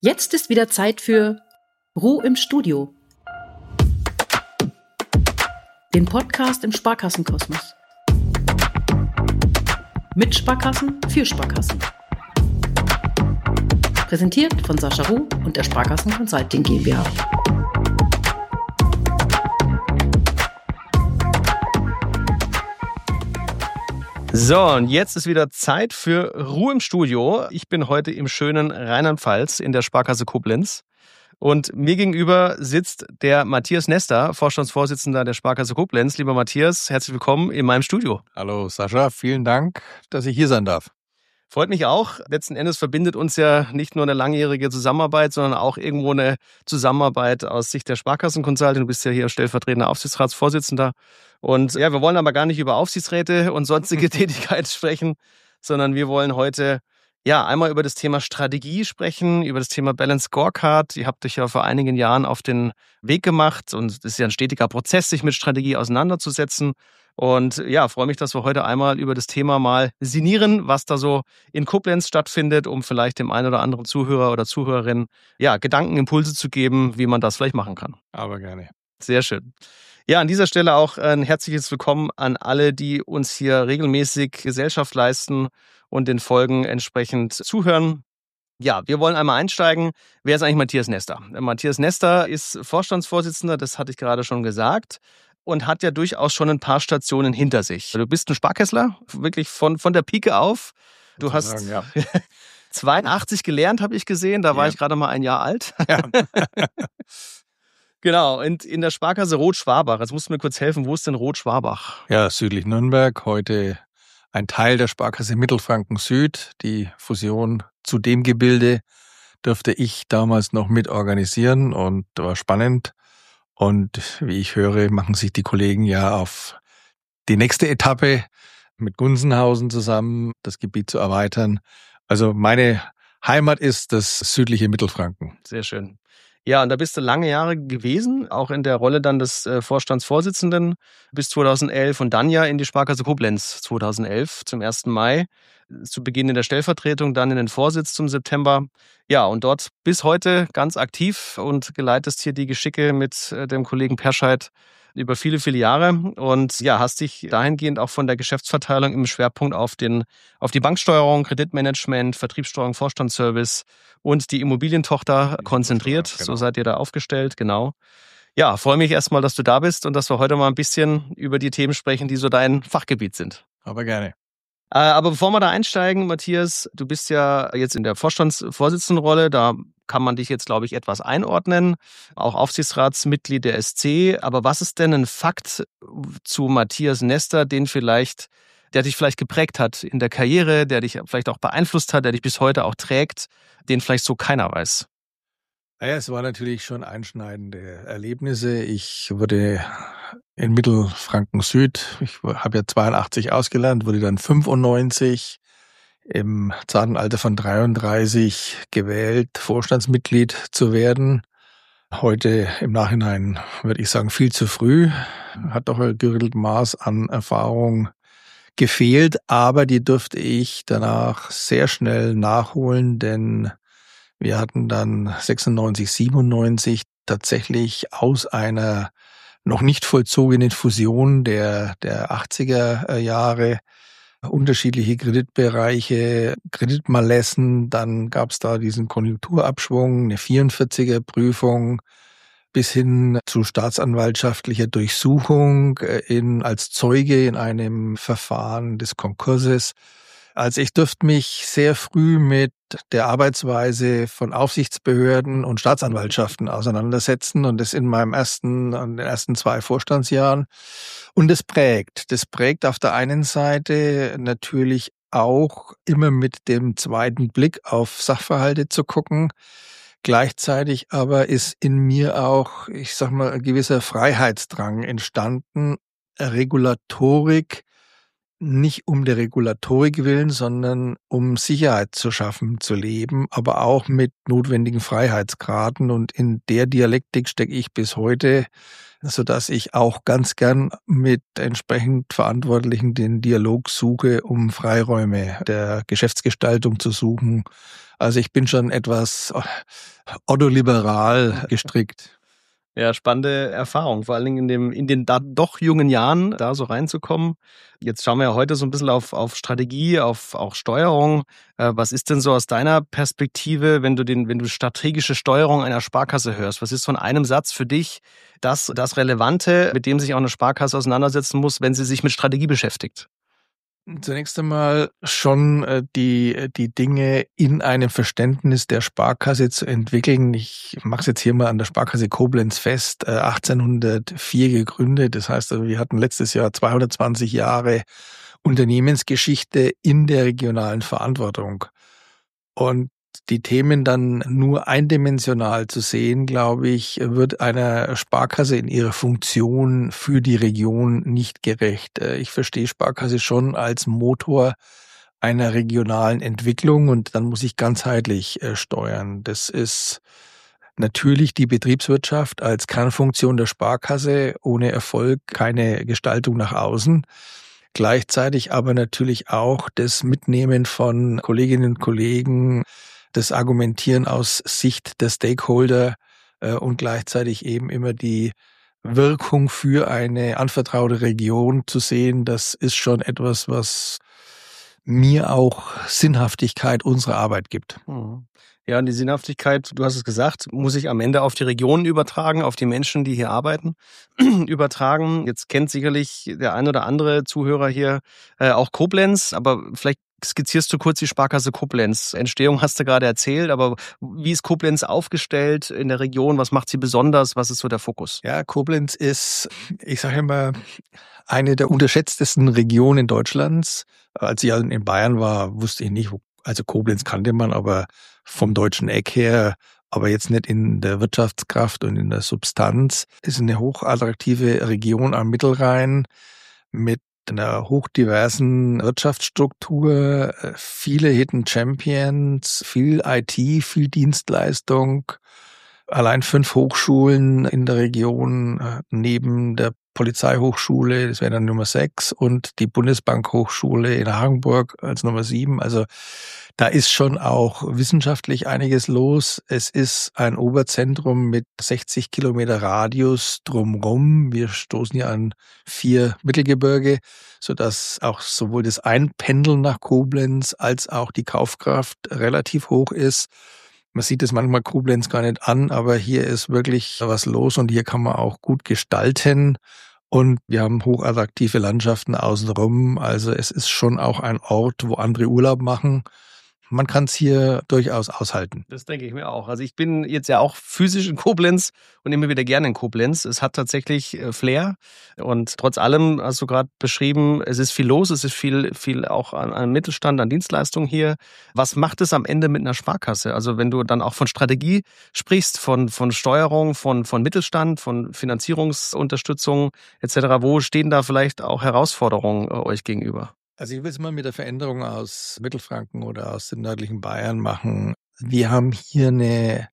Jetzt ist wieder Zeit für Ruh im Studio. Den Podcast im Sparkassenkosmos. Mit Sparkassen für Sparkassen. Präsentiert von Sascha Ruh und der Sparkassen Consulting GmbH. So, und jetzt ist wieder Zeit für Ruhe im Studio. Ich bin heute im schönen Rheinland-Pfalz in der Sparkasse Koblenz. Und mir gegenüber sitzt der Matthias Nester, Vorstandsvorsitzender der Sparkasse Koblenz. Lieber Matthias, herzlich willkommen in meinem Studio. Hallo Sascha, vielen Dank, dass ich hier sein darf. Freut mich auch. Letzten Endes verbindet uns ja nicht nur eine langjährige Zusammenarbeit, sondern auch irgendwo eine Zusammenarbeit aus Sicht der Sparkassen Consulting. Du bist ja hier stellvertretender Aufsichtsratsvorsitzender. Und ja, wir wollen aber gar nicht über Aufsichtsräte und sonstige Tätigkeit sprechen, sondern wir wollen heute einmal über das Thema Strategie sprechen, über das Thema Balance Scorecard. Ihr habt euch ja vor einigen Jahren auf den Weg gemacht und es ist ja ein stetiger Prozess, sich mit Strategie auseinanderzusetzen. Und ja, freue mich, dass wir heute einmal über das Thema mal sinnieren, was da so in Koblenz stattfindet, um vielleicht dem einen oder anderen Zuhörer oder Zuhörerin Gedankenimpulse zu geben, wie man das vielleicht machen kann. Aber gerne. Sehr schön. Ja, an dieser Stelle auch ein herzliches Willkommen an alle, die uns hier regelmäßig Gesellschaft leisten und den Folgen entsprechend zuhören. Ja, wir wollen einmal einsteigen. Wer ist eigentlich Matthias Nester? Matthias Nester ist Vorstandsvorsitzender, das hatte ich gerade schon gesagt, und hat ja durchaus schon ein paar Stationen hinter sich. Du bist ein Sparkässler, wirklich von der Pike auf. Du hast 82 gelernt, habe ich gesehen, da war ich gerade mal ein Jahr alt. Ja. Genau, und in der Sparkasse Rot-Schwabach. Jetzt musst du mir kurz helfen, wo ist denn Rot-Schwabach? Ja, südlich Nürnberg, heute ein Teil der Sparkasse Mittelfranken Süd. Die Fusion zu dem Gebilde durfte ich damals noch mit organisieren und war spannend. Und wie ich höre, machen sich die Kollegen ja auf die nächste Etappe mit Gunzenhausen zusammen, das Gebiet zu erweitern. Also meine Heimat ist das südliche Mittelfranken. Sehr schön. Ja, und da bist du lange Jahre gewesen, auch in der Rolle dann des Vorstandsvorsitzenden bis 2011 und dann ja in die Sparkasse Koblenz 2011 zum 1. Mai, zu Beginn in der Stellvertretung, dann in den Vorsitz zum September. Ja, und dort bis heute ganz aktiv und geleitest hier die Geschicke mit dem Kollegen Perscheid über viele, viele Jahre und ja, hast dich dahingehend auch von der Geschäftsverteilung im Schwerpunkt auf die Banksteuerung, Kreditmanagement, Vertriebssteuerung, Vorstandsservice und die Immobilientochter konzentriert. Genau. So seid ihr da aufgestellt, genau. Ja, freue mich erstmal, dass du da bist und dass wir heute mal ein bisschen über die Themen sprechen, die so dein Fachgebiet sind. Aber gerne. Aber bevor wir da einsteigen, Matthias, du bist ja jetzt in der Vorstandsvorsitzendenrolle, da kann man dich jetzt, glaube ich, etwas einordnen, auch Aufsichtsratsmitglied der SC. Aber was ist denn ein Fakt zu Matthias Nester, der dich vielleicht geprägt hat in der Karriere, der dich vielleicht auch beeinflusst hat, der dich bis heute auch trägt, den vielleicht so keiner weiß? Naja, es war natürlich schon einschneidende Erlebnisse. Ich wurde in Mittelfranken Süd, ich habe ja 82 ausgelernt, wurde dann 95 im zarten Alter von 33 gewählt, Vorstandsmitglied zu werden. Heute im Nachhinein würde ich sagen, viel zu früh. Hat doch ein gerüttelt Maß an Erfahrung gefehlt, aber die durfte ich danach sehr schnell nachholen, denn wir hatten dann 96, 97 tatsächlich aus einer noch nicht vollzogenen Fusion der 80er Jahre unterschiedliche Kreditbereiche, Kreditmalessen, dann gab es da diesen Konjunkturabschwung, eine 44er Prüfung bis hin zu staatsanwaltschaftlicher Durchsuchung als Zeuge in einem Verfahren des Konkurses. Also ich durfte mich sehr früh mit der Arbeitsweise von Aufsichtsbehörden und Staatsanwaltschaften auseinandersetzen und das in den ersten 2 Vorstandsjahren. Und das prägt auf der einen Seite natürlich auch immer mit dem zweiten Blick auf Sachverhalte zu gucken. Gleichzeitig aber ist in mir auch, ich sag mal, ein gewisser Freiheitsdrang entstanden, Regulatorik, nicht um der Regulatorik willen, sondern um Sicherheit zu schaffen, zu leben, aber auch mit notwendigen Freiheitsgraden. Und in der Dialektik stecke ich bis heute sodass ich auch ganz gern mit entsprechend Verantwortlichen den Dialog suche, um Freiräume der Geschäftsgestaltung zu suchen. Also ich bin schon etwas ordoliberal gestrickt. Ja, spannende Erfahrung, vor allen Dingen in den da doch jungen Jahren da so reinzukommen. Jetzt schauen wir ja heute so ein bisschen auf Strategie, auf auch Steuerung. Was ist denn so aus deiner Perspektive, wenn du strategische Steuerung einer Sparkasse hörst? Was ist von einem Satz für dich das Relevante, mit dem sich auch eine Sparkasse auseinandersetzen muss, wenn sie sich mit Strategie beschäftigt? Zunächst einmal schon die Dinge in einem Verständnis der Sparkasse zu entwickeln. Ich mache es jetzt hier mal an der Sparkasse Koblenz fest, 1804 gegründet. Das heißt, also wir hatten letztes Jahr 220 Jahre Unternehmensgeschichte in der regionalen Verantwortung. Und die Themen dann nur eindimensional zu sehen, glaube ich, wird einer Sparkasse in ihrer Funktion für die Region nicht gerecht. Ich verstehe Sparkasse schon als Motor einer regionalen Entwicklung und dann muss ich ganzheitlich steuern. Das ist natürlich die Betriebswirtschaft als Kernfunktion der Sparkasse, ohne Erfolg keine Gestaltung nach außen. Gleichzeitig aber natürlich auch das Mitnehmen von Kolleginnen und Kollegen, das Argumentieren aus Sicht der Stakeholder und gleichzeitig eben immer die Wirkung für eine anvertraute Region zu sehen, das ist schon etwas, was mir auch Sinnhaftigkeit unserer Arbeit gibt. Ja, und die Sinnhaftigkeit, du hast es gesagt, muss ich am Ende auf die Regionen übertragen, auf die Menschen, die hier arbeiten, übertragen. Jetzt kennt sicherlich der ein oder andere Zuhörer hier auch Koblenz, aber vielleicht skizzierst du kurz die Sparkasse Koblenz. Entstehung hast du gerade erzählt, aber wie ist Koblenz aufgestellt in der Region? Was macht sie besonders? Was ist so der Fokus? Ja, Koblenz ist, ich sage immer, eine der unterschätztesten Regionen Deutschlands. Als ich in Bayern war, wusste ich nicht, also Koblenz kannte man, aber vom deutschen Eck her, aber jetzt nicht in der Wirtschaftskraft und in der Substanz. Ist eine hochattraktive Region am Mittelrhein mit einer hochdiversen Wirtschaftsstruktur, viele Hidden Champions, viel IT, viel Dienstleistung, allein 5 Hochschulen in der Region, neben der Polizeihochschule, das wäre dann Nummer 6, und die Bundesbankhochschule in Hagenburg als Nummer 7. Also da ist schon auch wissenschaftlich einiges los. Es ist ein Oberzentrum mit 60 Kilometer Radius drumrum. Wir stoßen hier an 4 Mittelgebirge, sodass auch sowohl das Einpendeln nach Koblenz als auch die Kaufkraft relativ hoch ist. Man sieht es manchmal Koblenz gar nicht an, aber hier ist wirklich was los und hier kann man auch gut gestalten. Und wir haben hochattraktive Landschaften außenrum. Also es ist schon auch ein Ort, wo andere Urlaub machen. Man kann es hier durchaus aushalten. Das denke ich mir auch. Also ich bin jetzt ja auch physisch in Koblenz und immer wieder gerne in Koblenz. Es hat tatsächlich Flair und trotz allem hast du gerade beschrieben, es ist viel los, es ist viel auch an Mittelstand, an Dienstleistungen hier. Was macht es am Ende mit einer Sparkasse? Also wenn du dann auch von Strategie sprichst, von Steuerung, von Mittelstand, von Finanzierungsunterstützung etc., wo stehen da vielleicht auch Herausforderungen euch gegenüber? Also ich will es mal mit der Veränderung aus Mittelfranken oder aus dem nördlichen Bayern machen. Wir haben hier eine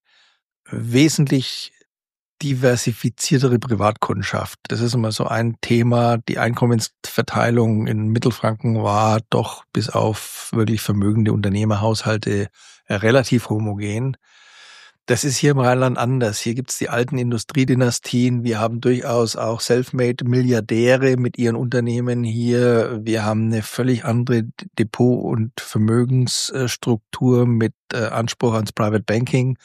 wesentlich diversifiziertere Privatkundschaft. Das ist immer so ein Thema. Die Einkommensverteilung in Mittelfranken war doch bis auf wirklich vermögende Unternehmerhaushalte relativ homogen. Das ist hier im Rheinland anders. Hier gibt's die alten Industriedynastien. Wir haben durchaus auch Selfmade-Milliardäre mit ihren Unternehmen hier. Wir haben eine völlig andere Depot- und Vermögensstruktur mit Anspruch ans Private Banking.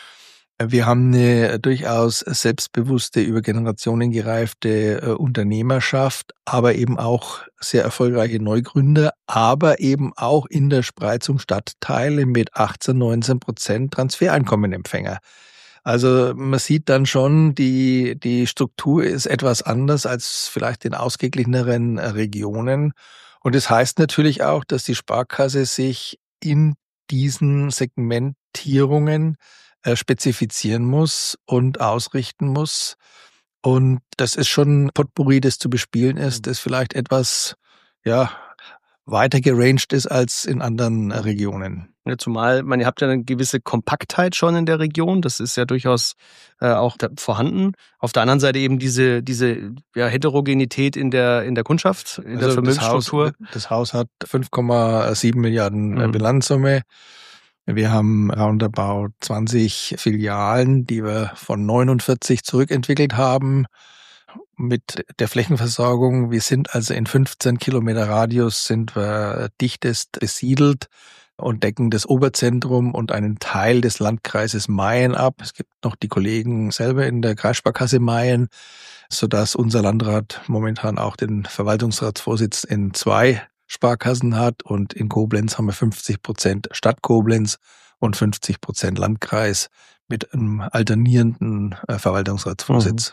Wir haben eine durchaus selbstbewusste, über Generationen gereifte Unternehmerschaft, aber eben auch sehr erfolgreiche Neugründer, aber eben auch in der Spreizung Stadtteile mit 18-19% Transfereinkommenempfänger. Also man sieht dann schon, die Struktur ist etwas anders als vielleicht in ausgeglicheneren Regionen. Und es heißt natürlich auch, dass die Sparkasse sich in diesen Segmentierungen spezifizieren muss und ausrichten muss. Und das ist schon ein Potpourri, das zu bespielen ist, das vielleicht etwas, weiter geranged ist als in anderen Regionen. Ja, zumal, ihr habt ja eine gewisse Kompaktheit schon in der Region, das ist ja durchaus auch vorhanden. Auf der anderen Seite eben diese Heterogenität in der Kundschaft, in der Vermögensstruktur. Das Haus hat 5,7 Milliarden Bilanzsumme. Wir haben roundabout 20 Filialen, die wir von 49 zurückentwickelt haben. Mit der Flächenversorgung, wir sind also in 15 Kilometer Radius sind wir dichtest besiedelt und decken das Oberzentrum und einen Teil des Landkreises Mayen ab. Es gibt noch die Kollegen selber in der Kreissparkasse Mayen, sodass unser Landrat momentan auch den Verwaltungsratsvorsitz in 2 Sparkassen hat, und in Koblenz haben wir 50% Stadt Koblenz und 50% Landkreis mit einem alternierenden Verwaltungsratsvorsitz.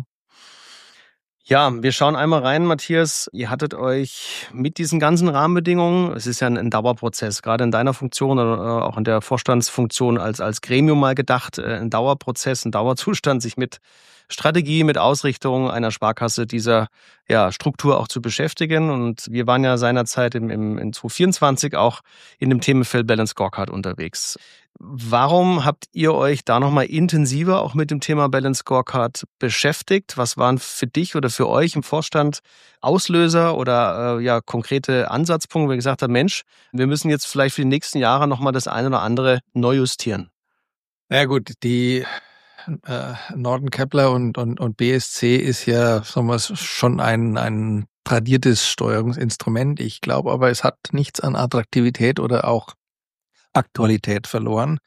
Ja, wir schauen einmal rein, Matthias. Ihr hattet euch mit diesen ganzen Rahmenbedingungen, es ist ja ein Dauerprozess, gerade in deiner Funktion oder auch in der Vorstandsfunktion als Gremium mal gedacht, ein Dauerprozess, ein Dauerzustand, sich mit Strategie, mit Ausrichtung einer Sparkasse dieser Struktur auch zu beschäftigen. Und wir waren ja seinerzeit in 2024 auch in dem Themenfeld Balanced Scorecard unterwegs. Warum habt ihr euch da nochmal intensiver auch mit dem Thema Balanced Scorecard beschäftigt? Was waren für dich oder für euch im Vorstand Auslöser oder konkrete Ansatzpunkte, wo ihr gesagt habt, Mensch, wir müssen jetzt vielleicht für die nächsten Jahre nochmal das eine oder andere neu justieren? Na ja, gut, die Norton Kepler und BSC ist ja schon ein tradiertes Steuerungsinstrument. Ich glaube aber, es hat nichts an Attraktivität oder auch Aktualität verloren,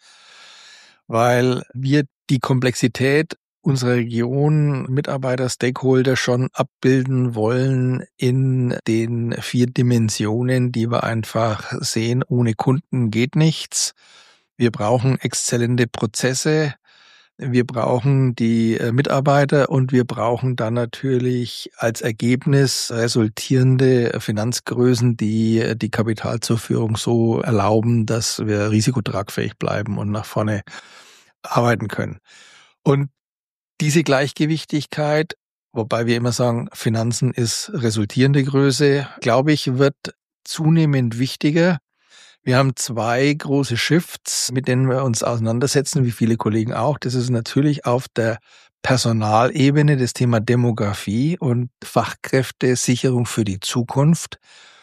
weil wir die Komplexität unserer Region, Mitarbeiter, Stakeholder schon abbilden wollen in den 4 Dimensionen, die wir einfach sehen. Ohne Kunden geht nichts. Wir brauchen exzellente Prozesse. Wir brauchen die Mitarbeiter und wir brauchen dann natürlich als Ergebnis resultierende Finanzgrößen, die die Kapitalzuführung so erlauben, dass wir risikotragfähig bleiben und nach vorne arbeiten können. Und diese Gleichgewichtigkeit, wobei wir immer sagen, Finanzen ist resultierende Größe, glaube ich, wird zunehmend wichtiger. Wir haben 2 große Shifts, mit denen wir uns auseinandersetzen, wie viele Kollegen auch. Das ist natürlich auf der Personalebene das Thema Demografie und Fachkräftesicherung für die Zukunft.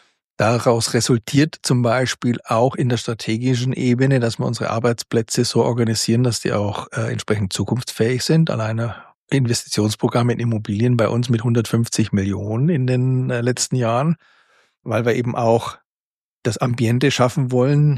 Daraus resultiert zum Beispiel auch in der strategischen Ebene, dass wir unsere Arbeitsplätze so organisieren, dass die auch entsprechend zukunftsfähig sind. Alleine Investitionsprogramme in Immobilien bei uns mit 150 Millionen in den letzten Jahren, weil wir eben auch das Ambiente schaffen wollen,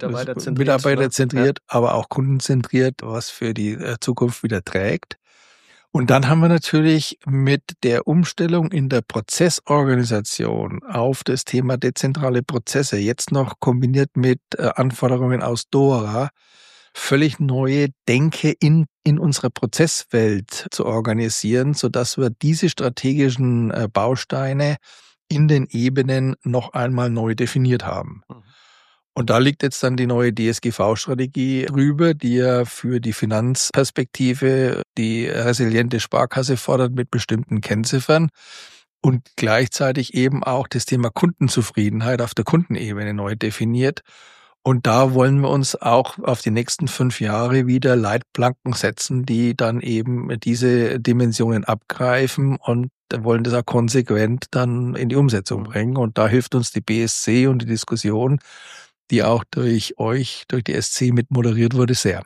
mitarbeiterzentriert, aber auch kundenzentriert, was für die Zukunft wieder trägt. Und dann haben wir natürlich mit der Umstellung in der Prozessorganisation auf das Thema dezentrale Prozesse, jetzt noch kombiniert mit Anforderungen aus DORA, völlig neue Denke in unserer Prozesswelt zu organisieren, sodass wir diese strategischen Bausteine in den Ebenen noch einmal neu definiert haben. Und da liegt jetzt dann die neue DSGV-Strategie drüber, die ja für die Finanzperspektive die resiliente Sparkasse fordert mit bestimmten Kennziffern und gleichzeitig eben auch das Thema Kundenzufriedenheit auf der Kundenebene neu definiert. Und da wollen wir uns auch auf die nächsten 5 Jahre wieder Leitplanken setzen, die dann eben diese Dimensionen abgreifen und wollen das auch konsequent dann in die Umsetzung bringen. Und da hilft uns die BSC und die Diskussion, die auch durch euch, durch die SC mit moderiert wurde, sehr.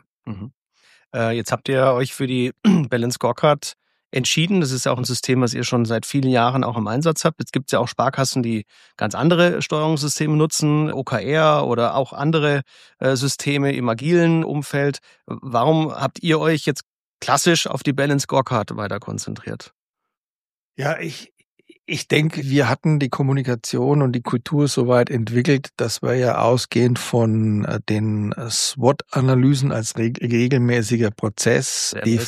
Jetzt habt ihr euch für die Balanced Scorecard entschieden. Das ist ja auch ein System, was ihr schon seit vielen Jahren auch im Einsatz habt. Jetzt gibt es ja auch Sparkassen, die ganz andere Steuerungssysteme nutzen, OKR oder auch andere Systeme im agilen Umfeld. Warum habt ihr euch jetzt klassisch auf die Balanced Scorecard weiter konzentriert? Ja, ich denke, wir hatten die Kommunikation und die Kultur so weit entwickelt, dass wir ja ausgehend von den SWOT-Analysen als regelmäßiger Prozess die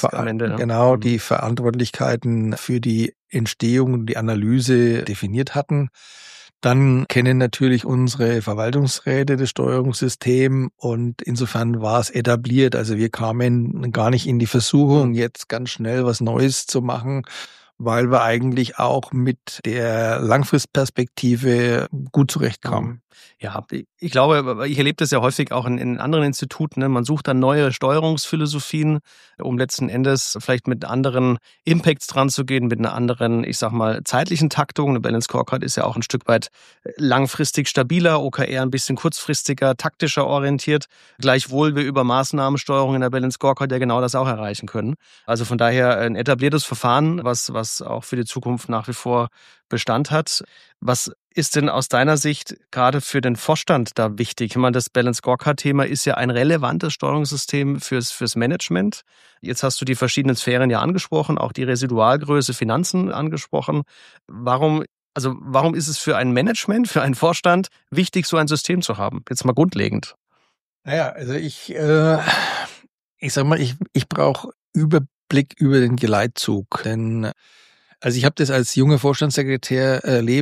Verantwortlichkeiten für die Entstehung und die Analyse definiert hatten. Dann kennen natürlich unsere Verwaltungsräte das Steuerungssystem und insofern war es etabliert. Also wir kamen gar nicht in die Versuchung, jetzt ganz schnell was Neues zu machen, weil wir eigentlich auch mit der Langfristperspektive gut zurechtkamen. Ja, ich glaube, ich erlebe das ja häufig auch in anderen Instituten. Ne? Man sucht dann neue Steuerungsphilosophien, um letzten Endes vielleicht mit anderen Impacts dran zu gehen, mit einer anderen, ich sag mal, zeitlichen Taktung. Eine Balanced Scorecard ist ja auch ein Stück weit langfristig stabiler, OKR ein bisschen kurzfristiger, taktischer orientiert. Gleichwohl wir über Maßnahmensteuerung in der Balanced Scorecard ja genau das auch erreichen können. Also von daher ein etabliertes Verfahren, was auch für die Zukunft nach wie vor Bestand hat. Was ist denn aus deiner Sicht gerade für den Vorstand da wichtig? Ich meine, das Balanced Scorecard-Thema ist ja ein relevantes Steuerungssystem fürs Management. Jetzt hast du die verschiedenen Sphären ja angesprochen, auch die Residualgröße, Finanzen angesprochen. Warum ist es für ein Management, für einen Vorstand wichtig, so ein System zu haben? Jetzt mal grundlegend. Naja, also ich sag mal, ich brauche Überblick über den Geleitzug. Denn also ich habe das als junger Vorstandssekretär erlebt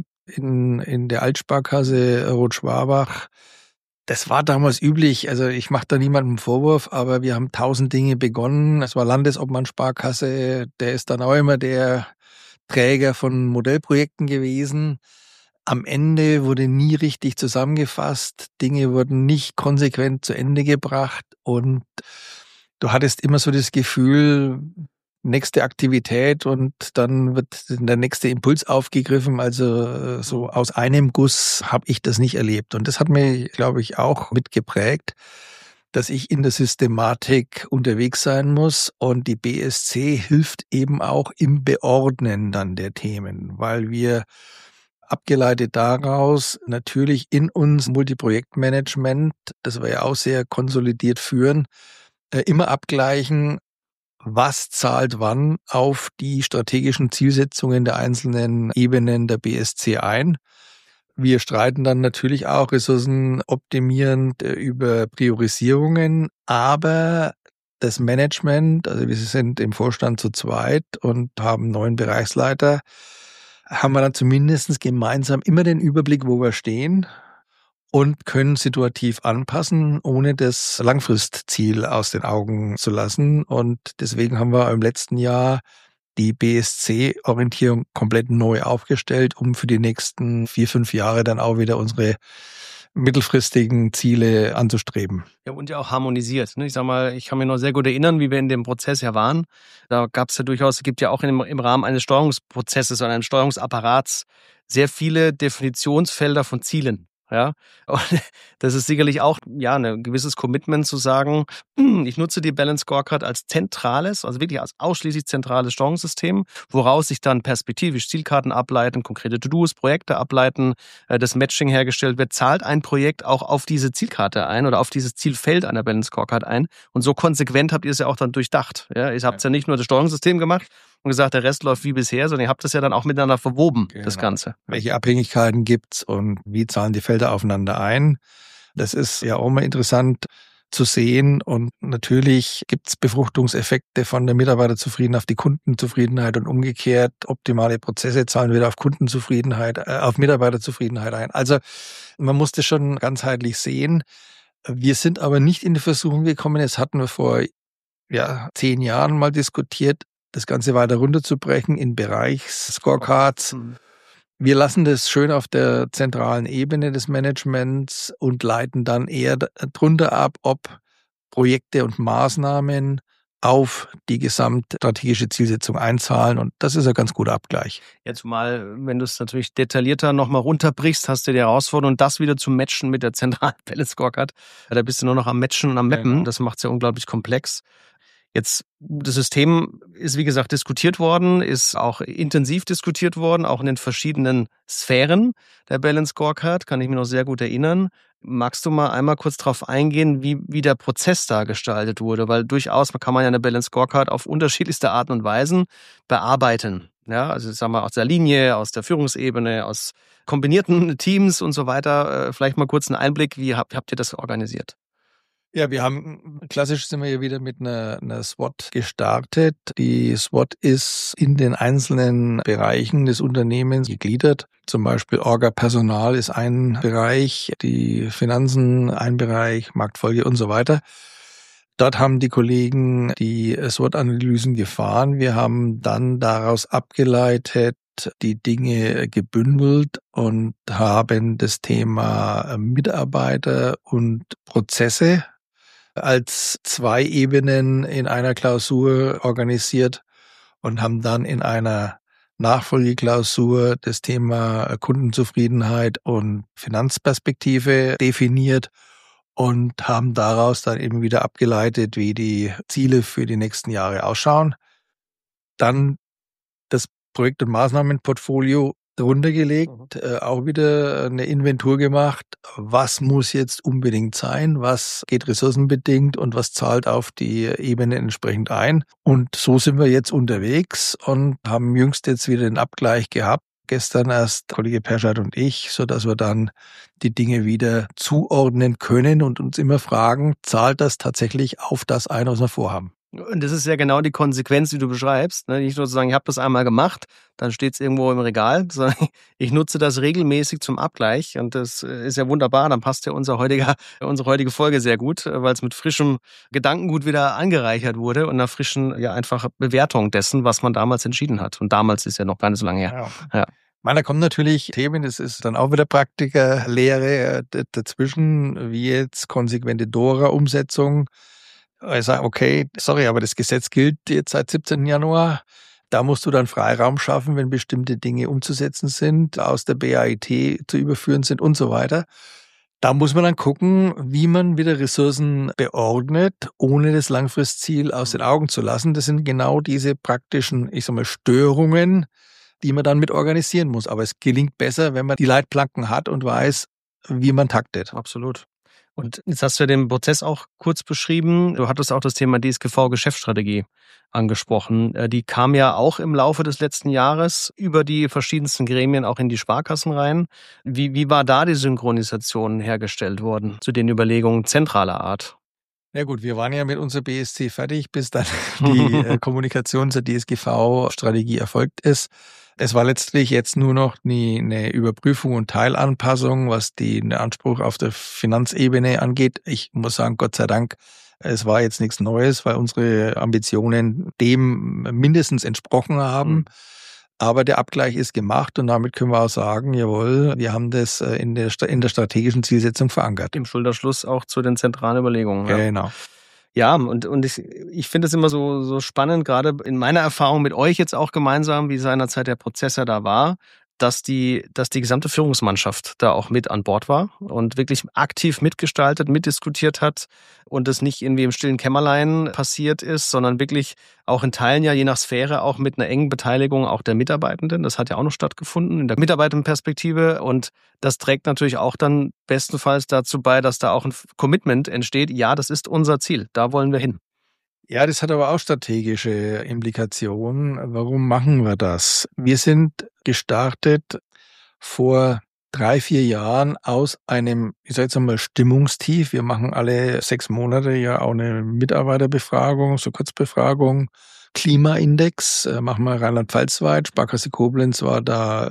in der Altsparkasse Rot-Schwabach. Das war damals üblich, also ich mache da niemandem Vorwurf, aber wir haben 1000 Dinge begonnen. Es war Landesobmann-Sparkasse, der ist dann auch immer der Träger von Modellprojekten gewesen. Am Ende wurde nie richtig zusammengefasst, Dinge wurden nicht konsequent zu Ende gebracht und du hattest immer so das Gefühl, nächste Aktivität und dann wird der nächste Impuls aufgegriffen. Also so aus einem Guss habe ich das nicht erlebt. Und das hat mich, glaube ich, auch mitgeprägt, dass ich in der Systematik unterwegs sein muss. Und die BSC hilft eben auch im Beordnen dann der Themen, weil wir abgeleitet daraus natürlich in uns Multiprojektmanagement, das wir ja auch sehr konsolidiert führen, immer abgleichen, was zahlt wann auf die strategischen Zielsetzungen der einzelnen Ebenen der BSC ein. Wir streiten dann natürlich auch ressourcenoptimierend über Priorisierungen, aber das Management, also wir sind im Vorstand zu zweit und haben 9 Bereichsleiter, haben wir dann zumindest gemeinsam immer den Überblick, wo wir stehen und können situativ anpassen, ohne das Langfristziel aus den Augen zu lassen. Und deswegen haben wir im letzten Jahr die BSC-Orientierung komplett neu aufgestellt, um für die nächsten 4-5 Jahre dann auch wieder unsere mittelfristigen Ziele anzustreben. Ja, und ja auch harmonisiert. Ne? Ich sag mal, ich kann mich noch sehr gut erinnern, wie wir in dem Prozess ja waren. Da gab es ja durchaus, es gibt ja auch im Rahmen eines Steuerungsprozesses oder eines Steuerungsapparats sehr viele Definitionsfelder von Zielen. Ja, und das ist sicherlich auch ein gewisses Commitment zu sagen, ich nutze die Balanced Scorecard als zentrales, also wirklich als ausschließlich zentrales Steuerungssystem, woraus sich dann perspektivisch Zielkarten ableiten, konkrete To-Dos, Projekte ableiten, das Matching hergestellt wird. Zahlt ein Projekt auch auf diese Zielkarte ein oder auf dieses Zielfeld einer Balanced Scorecard ein? Und so konsequent habt ihr es ja auch dann durchdacht. Ja, ihr habt ja nicht nur das Steuerungssystem gemacht und gesagt, der Rest läuft wie bisher, sondern ihr habt das ja dann auch miteinander verwoben, genau. Das Ganze. Welche Abhängigkeiten gibt's und wie zahlen die Felder aufeinander ein? Das ist ja auch mal interessant zu sehen und natürlich gibt's Befruchtungseffekte von der Mitarbeiterzufriedenheit auf die Kundenzufriedenheit und umgekehrt. Optimale Prozesse zahlen wieder auf Kundenzufriedenheit, auf Mitarbeiterzufriedenheit ein. Also man muss das schon ganzheitlich sehen. Wir sind aber nicht in die Versuchung gekommen, das hatten wir vor 10 Jahren mal diskutiert, das Ganze weiter runterzubrechen in Bereichs-Scorecards. Wir lassen das schön auf der zentralen Ebene des Managements und leiten dann eher drunter ab, ob Projekte und Maßnahmen auf die gesamtstrategische Zielsetzung einzahlen. Und das ist ein ganz guter Abgleich. Jetzt mal, wenn du es natürlich detaillierter nochmal runterbrichst, hast du die Herausforderung, das wieder zu matchen mit der zentralen Balanced Scorecard. Da bist du nur noch am Matchen und am Mappen. Genau. Das macht es ja unglaublich komplex. Jetzt, das System ist, wie gesagt, diskutiert worden, ist auch intensiv diskutiert worden, auch in den verschiedenen Sphären der Balanced Scorecard, kann ich mich noch sehr gut erinnern. Magst du mal einmal kurz darauf eingehen, wie der Prozess da gestaltet wurde? Weil durchaus kann man ja eine Balanced Scorecard auf unterschiedlichste Arten und Weisen bearbeiten. Ja, also sagen wir aus der Linie, aus der Führungsebene, aus kombinierten Teams und so weiter. Vielleicht mal kurz einen Einblick, wie habt ihr das organisiert? Ja, klassisch sind wir ja wieder mit einer SWOT gestartet. Die SWOT ist in den einzelnen Bereichen des Unternehmens gegliedert. Zum Beispiel Orga-Personal ist ein Bereich, die Finanzen ein Bereich, Marktfolge und so weiter. Dort haben die Kollegen die SWOT-Analysen gefahren. Wir haben dann daraus abgeleitet, die Dinge gebündelt und haben das Thema Mitarbeiter und Prozesse als 2 Ebenen in einer Klausur organisiert und haben dann in einer Nachfolgeklausur das Thema Kundenzufriedenheit und Finanzperspektive definiert und haben daraus dann eben wieder abgeleitet, wie die Ziele für die nächsten Jahre ausschauen. Dann das Projekt- und Maßnahmenportfolio drunter gelegt, auch wieder eine Inventur gemacht, was muss jetzt unbedingt sein, was geht ressourcenbedingt und was zahlt auf die Ebene entsprechend ein. Und so sind wir jetzt unterwegs und haben jüngst jetzt wieder den Abgleich gehabt. Gestern erst Kollege Perschert und ich, so dass wir dann die Dinge wieder zuordnen können und uns immer fragen, zahlt das tatsächlich auf das ein, was wir vorhaben? Und das ist ja genau die Konsequenz, die du beschreibst. Nicht nur zu sagen, ich habe das einmal gemacht, dann steht es irgendwo im Regal, sondern ich nutze das regelmäßig zum Abgleich. Und das ist ja wunderbar. Dann passt ja unsere heutige Folge sehr gut, weil es mit frischem Gedankengut wieder angereichert wurde und einer frischen, ja, einfach Bewertung dessen, was man damals entschieden hat. Und damals ist ja noch gar nicht so lange her. Ja. Da kommen natürlich Themen, das ist dann auch wieder Praktikerlehre dazwischen, wie jetzt konsequente DORA-Umsetzung. Ich sage, okay, sorry, aber das Gesetz gilt jetzt seit 17. Januar. Da musst du dann Freiraum schaffen, wenn bestimmte Dinge umzusetzen sind, aus der BAIT zu überführen sind und so weiter. Da muss man dann gucken, wie man wieder Ressourcen beordnet, ohne das Langfristziel aus den Augen zu lassen. Das sind genau diese praktischen, Störungen, die man dann mit organisieren muss. Aber es gelingt besser, wenn man die Leitplanken hat und weiß, wie man taktet. Absolut. Und jetzt hast du ja den Prozess auch kurz beschrieben. Du hattest auch das Thema DSGV-Geschäftsstrategie angesprochen. Die kam ja auch im Laufe des letzten Jahres über die verschiedensten Gremien auch in die Sparkassen rein. Wie war da die Synchronisation hergestellt worden zu den Überlegungen zentraler Art? Ja gut, wir waren ja mit unserer BSC fertig, bis dann die Kommunikation zur DSGV-Strategie erfolgt ist. Es war letztlich jetzt nur noch eine Überprüfung und Teilanpassung, was den Anspruch auf der Finanzebene angeht. Ich muss sagen, Gott sei Dank, es war jetzt nichts Neues, weil unsere Ambitionen dem mindestens entsprochen haben. Aber der Abgleich ist gemacht und damit können wir auch sagen, jawohl, wir haben das in der strategischen Zielsetzung verankert. Im Schulterschluss auch zu den zentralen Überlegungen. Genau. Ja, und ich finde es immer so spannend, gerade in meiner Erfahrung mit euch jetzt auch gemeinsam, wie seinerzeit der Prozess ja da war, dass die gesamte Führungsmannschaft da auch mit an Bord war und wirklich aktiv mitgestaltet, mitdiskutiert hat und es nicht irgendwie im stillen Kämmerlein passiert ist, sondern wirklich auch in Teilen ja je nach Sphäre auch mit einer engen Beteiligung auch der Mitarbeitenden. Das hat ja auch noch stattgefunden in der Mitarbeitendenperspektive und das trägt natürlich auch dann bestenfalls dazu bei, dass da auch ein Commitment entsteht. Ja, das ist unser Ziel, da wollen wir hin. Ja, das hat aber auch strategische Implikationen. Warum machen wir das? Wir sind gestartet vor 3-4 Jahren aus einem, Stimmungstief. Wir machen alle 6 Monate ja auch eine Mitarbeiterbefragung, so Kurzbefragung. Klimaindex machen wir rheinland-pfalz-weit. Sparkasse Koblenz war da,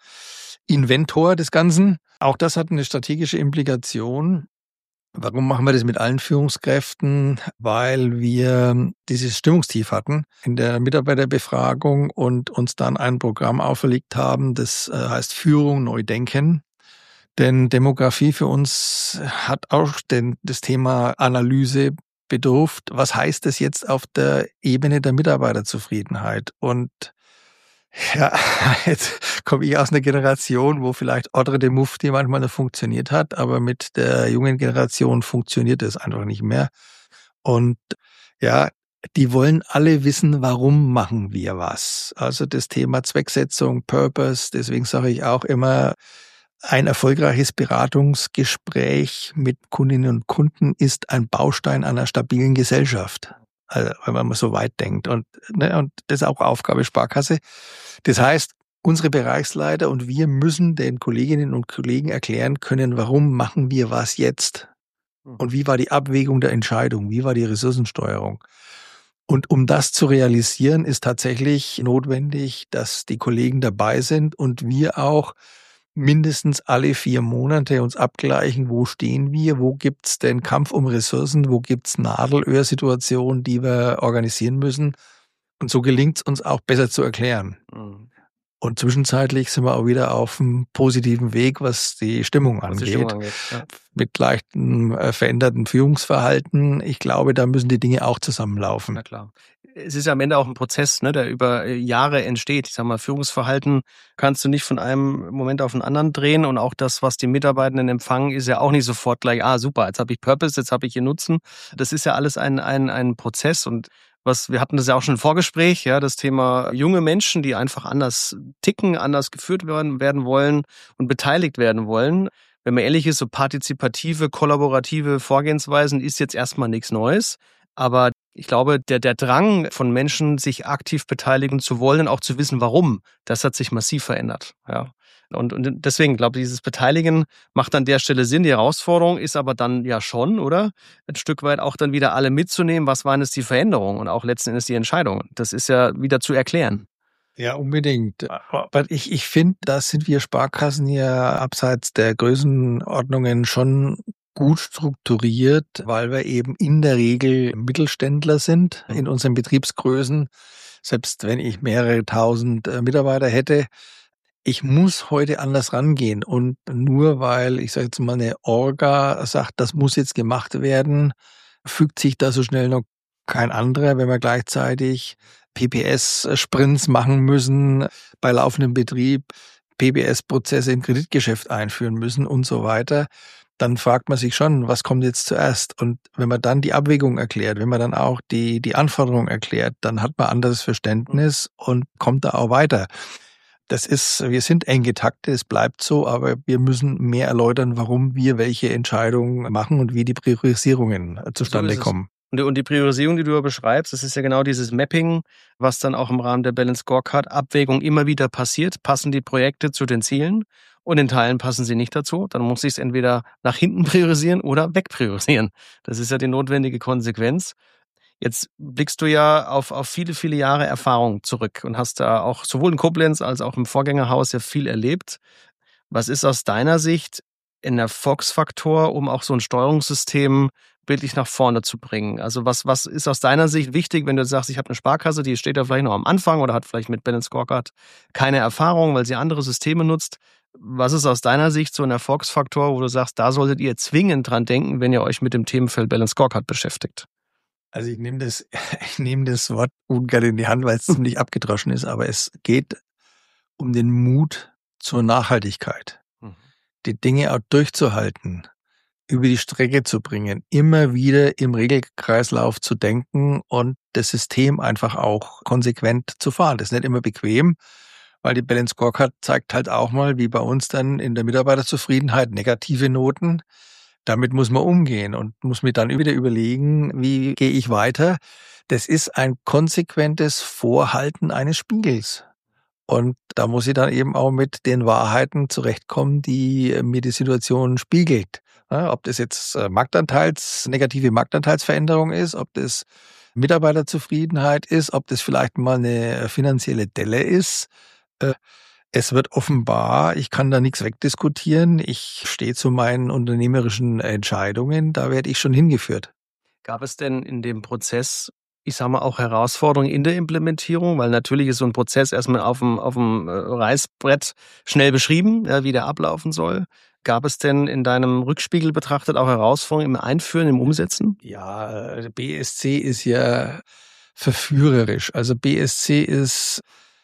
Inventor des Ganzen. Auch das hat eine strategische Implikation. Warum machen wir das mit allen Führungskräften? Weil wir dieses Stimmungstief hatten in der Mitarbeiterbefragung und uns dann ein Programm auferlegt haben, das heißt Führung neu denken. Denn Demografie für uns hat auch das Thema Analyse bedurft. Was heißt das jetzt auf der Ebene der Mitarbeiterzufriedenheit? Und ja, jetzt komme ich aus einer Generation, wo vielleicht Ordre de Mufti manchmal noch funktioniert hat, aber mit der jungen Generation funktioniert es einfach nicht mehr. Und ja, die wollen alle wissen, warum machen wir was. Also das Thema Zwecksetzung, Purpose, deswegen sage ich auch immer, ein erfolgreiches Beratungsgespräch mit Kundinnen und Kunden ist ein Baustein einer stabilen Gesellschaft. Also, wenn man mal so weit denkt. Und das ist auch Aufgabe Sparkasse. Das heißt, unsere Bereichsleiter und wir müssen den Kolleginnen und Kollegen erklären können, warum machen wir was jetzt? Und wie war die Abwägung der Entscheidung? Wie war die Ressourcensteuerung? Und um das zu realisieren, ist tatsächlich notwendig, dass die Kollegen dabei sind und wir auch mindestens alle 4 Monate uns abgleichen, wo stehen wir, wo gibt's den Kampf um Ressourcen, wo gibt's Nadelöhrsituationen, die wir organisieren müssen. Und so gelingt's uns auch besser zu erklären. Mhm. Und zwischenzeitlich sind wir auch wieder auf einem positiven Weg, was die Stimmung angeht. Ja. Mit leichtem veränderten Führungsverhalten. Ich glaube, da müssen die Dinge auch zusammenlaufen. Na klar. Es ist ja am Ende auch ein Prozess, ne, der über Jahre entsteht. Ich sag mal, Führungsverhalten kannst du nicht von einem Moment auf den anderen drehen, und auch das, was die Mitarbeitenden empfangen, ist ja auch nicht sofort gleich, super, jetzt habe ich Purpose, jetzt habe ich hier Nutzen. Das ist ja alles ein Prozess, und wir hatten das ja auch schon im Vorgespräch, ja, das Thema junge Menschen, die einfach anders ticken, anders geführt werden wollen und beteiligt werden wollen. Wenn man ehrlich ist, so partizipative, kollaborative Vorgehensweisen ist jetzt erstmal nichts Neues. Aber ich glaube, der Drang von Menschen, sich aktiv beteiligen zu wollen und auch zu wissen, warum, das hat sich massiv verändert. Ja. Und deswegen, glaube ich, dieses Beteiligen macht an der Stelle Sinn. Die Herausforderung ist aber dann ja schon, oder? Ein Stück weit auch dann wieder alle mitzunehmen. Was waren jetzt die Veränderungen und auch letzten Endes die Entscheidungen? Das ist ja wieder zu erklären. Ja, unbedingt. Aber ich finde, da sind wir Sparkassen ja abseits der Größenordnungen schon gut strukturiert, weil wir eben in der Regel Mittelständler sind in unseren Betriebsgrößen. Selbst wenn ich mehrere tausend Mitarbeiter hätte, ich muss heute anders rangehen. Und nur weil, ich sage jetzt mal, eine Orga sagt, das muss jetzt gemacht werden, fügt sich da so schnell noch kein anderer, wenn wir gleichzeitig PPS-Sprints machen müssen, bei laufendem Betrieb PBS-Prozesse im Kreditgeschäft einführen müssen und so weiter. Dann fragt man sich schon, was kommt jetzt zuerst? Und wenn man dann die Abwägung erklärt, wenn man dann auch die Anforderungen erklärt, dann hat man anderes Verständnis und kommt da auch weiter. Wir sind eng getaktet, es bleibt so, aber wir müssen mehr erläutern, warum wir welche Entscheidungen machen und wie die Priorisierungen zustande kommen. Und die Priorisierung, die du beschreibst, das ist ja genau dieses Mapping, was dann auch im Rahmen der Balanced Scorecard-Abwägung immer wieder passiert. Passen die Projekte zu den Zielen und in Teilen passen sie nicht dazu. Dann muss ich es entweder nach hinten priorisieren oder wegpriorisieren. Das ist ja die notwendige Konsequenz. Jetzt blickst du ja auf viele, viele Jahre Erfahrung zurück und hast da auch sowohl in Koblenz als auch im Vorgängerhaus ja viel erlebt. Was ist aus deiner Sicht ein Erfolgsfaktor, um auch so ein Steuerungssystem bildlich nach vorne zu bringen? Also was ist aus deiner Sicht wichtig, wenn du sagst, ich habe eine Sparkasse, die steht ja vielleicht noch am Anfang oder hat vielleicht mit Balanced Scorecard keine Erfahrung, weil sie andere Systeme nutzt. Was ist aus deiner Sicht so ein Erfolgsfaktor, wo du sagst, da solltet ihr zwingend dran denken, wenn ihr euch mit dem Themenfeld Balanced Scorecard beschäftigt? Also ich nehme das Wort ungern in die Hand, weil es ziemlich abgedroschen ist, aber es geht um den Mut zur Nachhaltigkeit. Die Dinge auch durchzuhalten, über die Strecke zu bringen, immer wieder im Regelkreislauf zu denken und das System einfach auch konsequent zu fahren. Das ist nicht immer bequem, weil die Balanced Scorecard zeigt halt auch mal, wie bei uns dann in der Mitarbeiterzufriedenheit, negative Noten. Damit muss man umgehen und muss mir dann wieder überlegen, wie gehe ich weiter. Das ist ein konsequentes Vorhalten eines Spiegels. Und da muss ich dann eben auch mit den Wahrheiten zurechtkommen, die mir die Situation spiegelt. Ja, ob das jetzt negative Marktanteilsveränderung ist, ob das Mitarbeiterzufriedenheit ist, ob das vielleicht mal eine finanzielle Delle ist. Es wird offenbar, ich kann da nichts wegdiskutieren, ich stehe zu meinen unternehmerischen Entscheidungen, da werde ich schon hingeführt. Gab es denn in dem Prozess, ich sage mal, auch Herausforderungen in der Implementierung? Weil natürlich ist so ein Prozess erstmal auf dem Reißbrett schnell beschrieben, wie der ablaufen soll. Gab es denn in deinem Rückspiegel betrachtet auch Herausforderungen im Einführen, im Umsetzen? Ja, BSC ist ja verführerisch. Also BSC ist...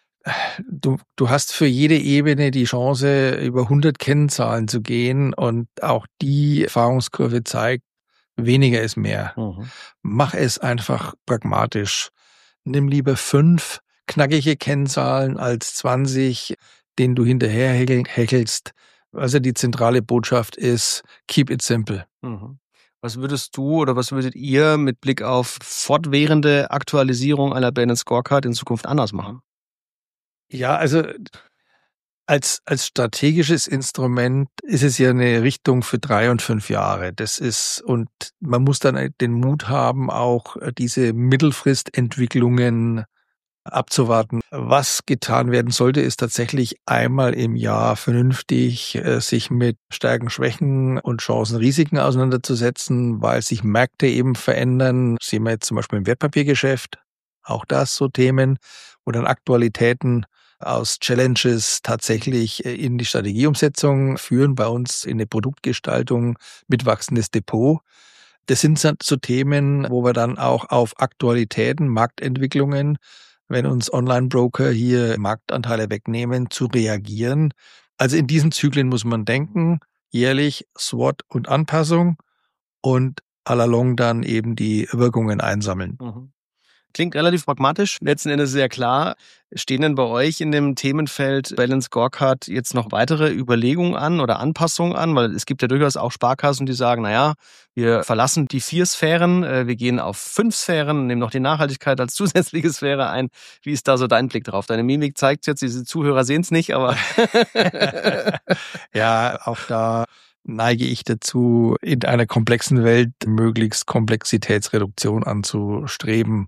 Du hast für jede Ebene die Chance, über 100 Kennzahlen zu gehen und auch die Erfahrungskurve zeigt, weniger ist mehr. Mach es einfach pragmatisch. Nimm lieber 5 knackige Kennzahlen als 20, denen du hinterher hechelst. Also die zentrale Botschaft ist, keep it simple. Was würdest du oder was würdet ihr mit Blick auf fortwährende Aktualisierung einer Balanced Scorecard in Zukunft anders machen? Ja, also als strategisches Instrument ist es ja eine Richtung für 3 und 5 Jahre. Und man muss dann den Mut haben, auch diese Mittelfristentwicklungen abzuwarten. Was getan werden sollte, ist tatsächlich einmal im Jahr vernünftig sich mit Stärken, Schwächen und Chancen, Risiken auseinanderzusetzen, weil sich Märkte eben verändern. Das sehen wir jetzt zum Beispiel im Wertpapiergeschäft. Auch das so Themen, wo dann Aktualitäten aus Challenges tatsächlich in die Strategieumsetzung führen, bei uns in eine Produktgestaltung mit wachsendes Depot. Das sind so Themen, wo wir dann auch auf Aktualitäten, Marktentwicklungen, wenn uns Online-Broker hier Marktanteile wegnehmen, zu reagieren. Also in diesen Zyklen muss man denken, jährlich SWOT und Anpassung und à la longue dann eben die Wirkungen einsammeln. Mhm. Klingt relativ pragmatisch, letzten Endes sehr klar. Stehen denn bei euch in dem Themenfeld Balance Scorecard jetzt noch weitere Überlegungen an oder Anpassungen an? Weil es gibt ja durchaus auch Sparkassen, die sagen, naja, wir verlassen die 4 Sphären, wir gehen auf 5 Sphären, nehmen noch die Nachhaltigkeit als zusätzliche Sphäre ein. Wie ist da so dein Blick drauf? Deine Mimik zeigt jetzt, diese Zuhörer sehen es nicht, aber... Ja, auch da neige ich dazu, in einer komplexen Welt möglichst Komplexitätsreduktion anzustreben.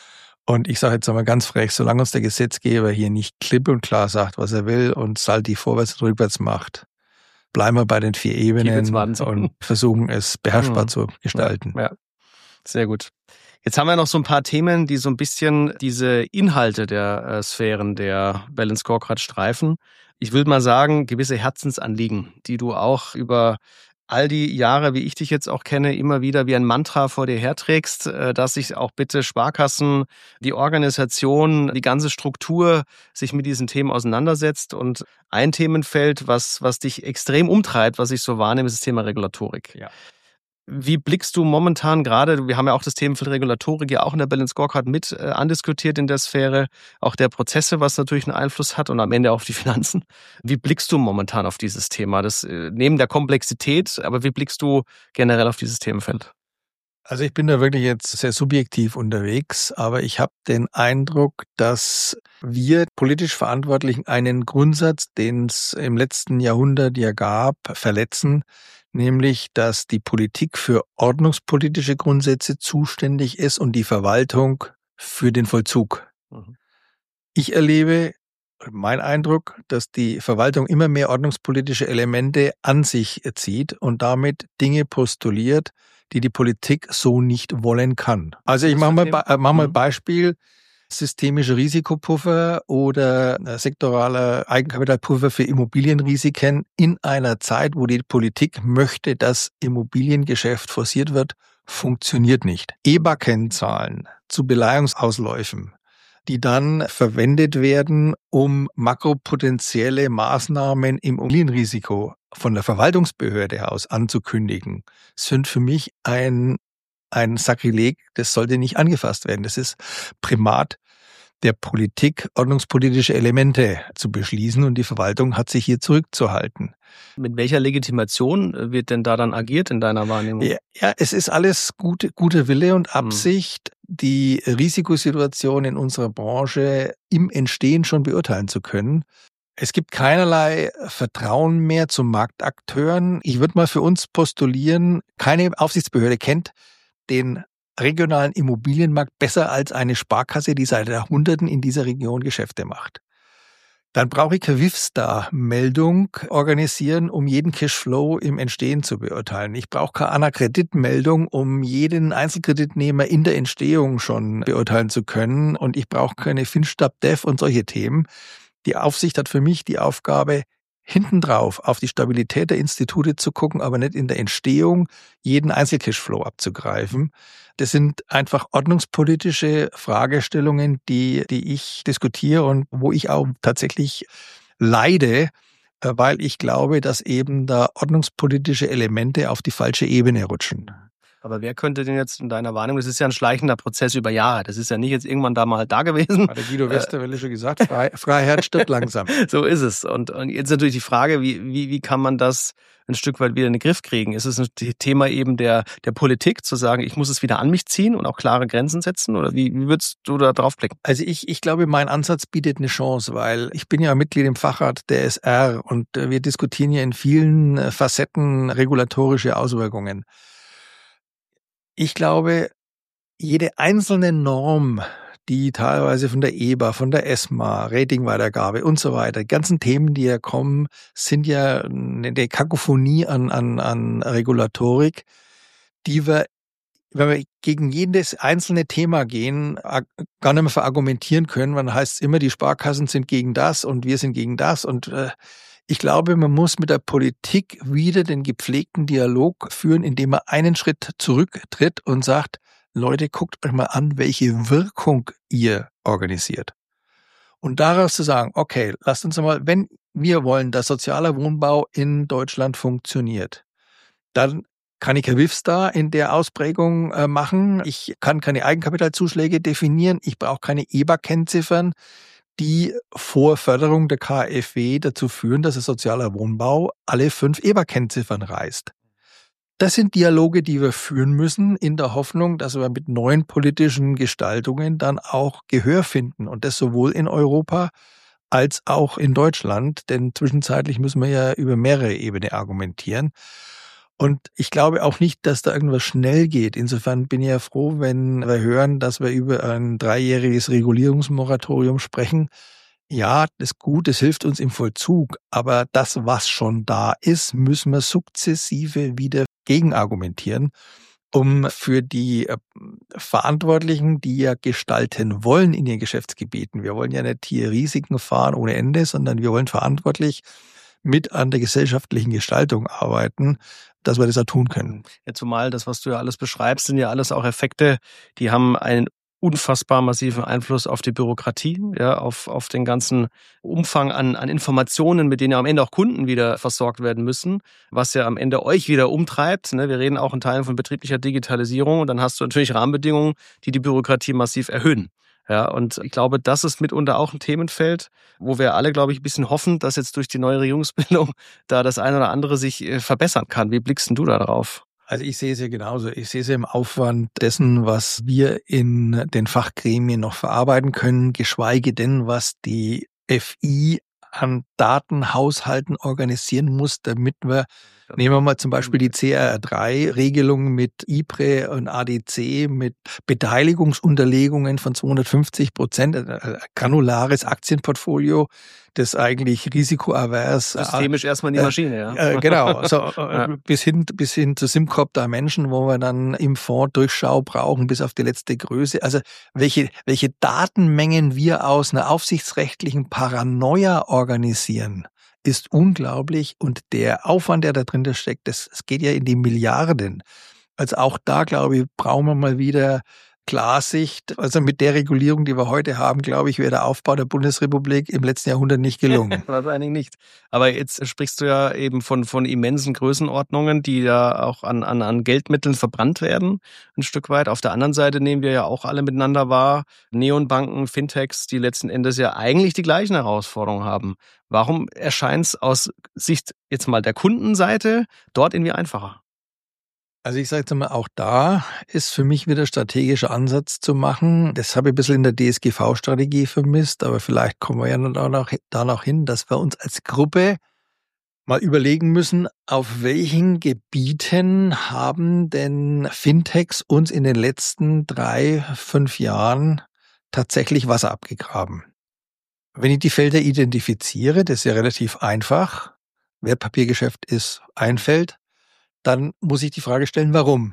Und ich sage jetzt einmal ganz frech, solange uns der Gesetzgeber hier nicht klipp und klar sagt, was er will und Salti vorwärts und rückwärts macht, bleiben wir bei den 4 Ebenen und versuchen es beherrschbar zu gestalten. Ja, sehr gut. Jetzt haben wir noch so ein paar Themen, die so ein bisschen diese Inhalte der Sphären der Balance Scorecard streifen. Ich würde mal sagen, gewisse Herzensanliegen, die du auch über all die Jahre, wie ich dich jetzt auch kenne, immer wieder wie ein Mantra vor dir herträgst, dass sich auch bitte Sparkassen, die Organisation, die ganze Struktur sich mit diesen Themen auseinandersetzt. Und ein Themenfeld, was dich extrem umtreibt, was ich so wahrnehme, ist das Thema Regulatorik. Ja. Wie blickst du momentan gerade, wir haben ja auch das Themenfeld Regulatorik ja auch in der Balance Scorecard mit andiskutiert in der Sphäre, auch der Prozesse, was natürlich einen Einfluss hat und am Ende auf die Finanzen. Wie blickst du momentan auf dieses Thema? Das neben der Komplexität, aber wie blickst du generell auf dieses Themenfeld? Also ich bin da wirklich jetzt sehr subjektiv unterwegs, aber ich habe den Eindruck, dass wir politisch Verantwortlichen einen Grundsatz, den es im letzten Jahrhundert ja gab, verletzen, nämlich dass die Politik für ordnungspolitische Grundsätze zuständig ist und die Verwaltung für den Vollzug. Mhm. Ich erlebe, mein Eindruck, dass die Verwaltung immer mehr ordnungspolitische Elemente an sich zieht und damit Dinge postuliert, die die Politik so nicht wollen kann. Also ich mache mal Beispiel, systemische Risikopuffer oder sektoraler Eigenkapitalpuffer für Immobilienrisiken in einer Zeit, wo die Politik möchte, dass Immobiliengeschäft forciert wird, funktioniert nicht. EBA-Kennzahlen zu Beleihungsausläufen, die dann verwendet werden, um makropotenzielle Maßnahmen im Immobilienrisiko von der Verwaltungsbehörde aus anzukündigen, sind für mich ein Sakrileg, das sollte nicht angefasst werden. Das ist Primat der Politik, ordnungspolitische Elemente zu beschließen und die Verwaltung hat sich hier zurückzuhalten. Mit welcher Legitimation wird denn da dann agiert in deiner Wahrnehmung? Ja, es ist alles guter Wille und Absicht, die Risikosituation in unserer Branche im Entstehen schon beurteilen zu können. Es gibt keinerlei Vertrauen mehr zu Marktakteuren. Ich würde mal für uns postulieren, keine Aufsichtsbehörde kennt den regionalen Immobilienmarkt besser als eine Sparkasse, die seit Jahrhunderten in dieser Region Geschäfte macht. Dann brauche ich keine WIFSTA-Meldung organisieren, um jeden Cashflow im Entstehen zu beurteilen. Ich brauche keine ANA-Kreditmeldung, um jeden Einzelkreditnehmer in der Entstehung schon beurteilen zu können. Und ich brauche keine FinStab-Dev und solche Themen. Die Aufsicht hat für mich die Aufgabe, hintendrauf auf die Stabilität der Institute zu gucken, aber nicht in der Entstehung jeden Einzelcashflow abzugreifen. Das sind einfach ordnungspolitische Fragestellungen, die ich diskutiere und wo ich auch tatsächlich leide, weil ich glaube, dass eben da ordnungspolitische Elemente auf die falsche Ebene rutschen. Aber wer könnte denn jetzt in deiner Wahrnehmung, das ist ja ein schleichender Prozess über Jahre, das ist ja nicht jetzt irgendwann da mal da gewesen. Hat der Guido Westerwelle schon gesagt, Freiheit stirbt langsam. So ist es. Und jetzt natürlich die Frage, wie kann man das ein Stück weit wieder in den Griff kriegen? Ist es ein Thema eben der Politik, zu sagen, ich muss es wieder an mich ziehen und auch klare Grenzen setzen? Oder wie würdest du da drauf blicken? Also ich glaube, mein Ansatz bietet eine Chance, weil ich bin ja Mitglied im Fachrat der SR und wir diskutieren ja in vielen Facetten regulatorische Auswirkungen. Ich glaube, jede einzelne Norm, die teilweise von der EBA, von der ESMA, Ratingweitergabe und so weiter, die ganzen Themen, die ja kommen, sind ja eine Kakophonie an Regulatorik, die wir, wenn wir gegen jedes einzelne Thema gehen, gar nicht mehr verargumentieren können. Dann heißt es immer, die Sparkassen sind gegen das und wir sind gegen das. Und ich glaube, man muss mit der Politik wieder den gepflegten Dialog führen, indem man einen Schritt zurücktritt und sagt, Leute, guckt euch mal an, welche Wirkung ihr organisiert. Und daraus zu sagen, okay, lasst uns mal, wenn wir wollen, dass sozialer Wohnbau in Deutschland funktioniert, dann kann ich Herr Wifstar in der Ausprägung machen. Ich kann keine Eigenkapitalzuschläge definieren. Ich brauche keine EBA-Kennziffern, die vor Förderung der KfW dazu führen, dass der sozialer Wohnbau alle 5 EBA-Kennziffern reißt. Das sind Dialoge, die wir führen müssen, in der Hoffnung, dass wir mit neuen politischen Gestaltungen dann auch Gehör finden. Und das sowohl in Europa als auch in Deutschland. Denn zwischenzeitlich müssen wir ja über mehrere Ebenen argumentieren. Und ich glaube auch nicht, dass da irgendwas schnell geht. Insofern bin ich ja froh, wenn wir hören, dass wir über ein 3-jähriges Regulierungsmoratorium sprechen. Ja, das ist gut, das hilft uns im Vollzug. Aber das, was schon da ist, müssen wir sukzessive wieder gegenargumentieren, um für die Verantwortlichen, die ja gestalten wollen in ihren Geschäftsgebieten. Wir wollen ja nicht hier Risiken fahren ohne Ende, sondern wir wollen verantwortlich mit an der gesellschaftlichen Gestaltung arbeiten, dass wir das auch tun können. Ja, zumal das, was du ja alles beschreibst, sind ja alles auch Effekte, die haben einen unfassbar massiven Einfluss auf die Bürokratie, ja, auf den ganzen Umfang an Informationen, mit denen ja am Ende auch Kunden wieder versorgt werden müssen, was ja am Ende euch wieder umtreibt. Ne? Wir reden auch in Teilen von betrieblicher Digitalisierung und dann hast du natürlich Rahmenbedingungen, die die Bürokratie massiv erhöhen. Ja, und ich glaube, das ist mitunter auch ein Themenfeld, wo wir alle, glaube ich, ein bisschen hoffen, dass jetzt durch die neue Regierungsbildung da das eine oder andere sich verbessern kann. Wie blickst denn du da drauf? Also ich sehe es ja genauso. Ich sehe es ja im Aufwand dessen, was wir in den Fachgremien noch verarbeiten können, geschweige denn, was die FI an Datenhaushalten organisieren muss, damit wir, nehmen wir mal zum Beispiel die CRR3-Regelung mit IPRE und ADC, mit Beteiligungsunterlegungen von 250%, granulares Aktienportfolio, das eigentlich risikoavers. Systemisch erstmal in die Maschine, ja. Genau, so, bis hin zu SimCorp Dimension, wo wir dann im Fonds Durchschau brauchen bis auf die letzte Größe. Also welche Datenmengen wir aus einer aufsichtsrechtlichen Paranoia organisieren, ist unglaublich. Und der Aufwand, der da drin steckt, das geht ja in die Milliarden. Also auch da, glaube ich, brauchen wir mal wieder Klarsicht. Also mit der Regulierung, die wir heute haben, glaube ich, wäre der Aufbau der Bundesrepublik im letzten Jahrhundert nicht gelungen. Wahrscheinlich nicht. Aber jetzt sprichst du ja eben von immensen Größenordnungen, die ja auch an Geldmitteln verbrannt werden, ein Stück weit. Auf der anderen Seite nehmen wir ja auch alle miteinander wahr, Neonbanken, Fintechs, die letzten Endes ja eigentlich die gleichen Herausforderungen haben. Warum erscheint es aus Sicht jetzt mal der Kundenseite dort irgendwie einfacher? Also ich sage jetzt mal, auch da ist für mich wieder strategischer Ansatz zu machen. Das habe ich ein bisschen in der DSGV-Strategie vermisst, aber vielleicht kommen wir ja da noch hin, dass wir uns als Gruppe mal überlegen müssen, auf welchen Gebieten haben denn Fintechs uns in den letzten 3-5 Jahren tatsächlich Wasser abgegraben. Wenn ich die Felder identifiziere, das ist ja relativ einfach, Wertpapiergeschäft ist ein Feld, dann muss ich die Frage stellen, warum?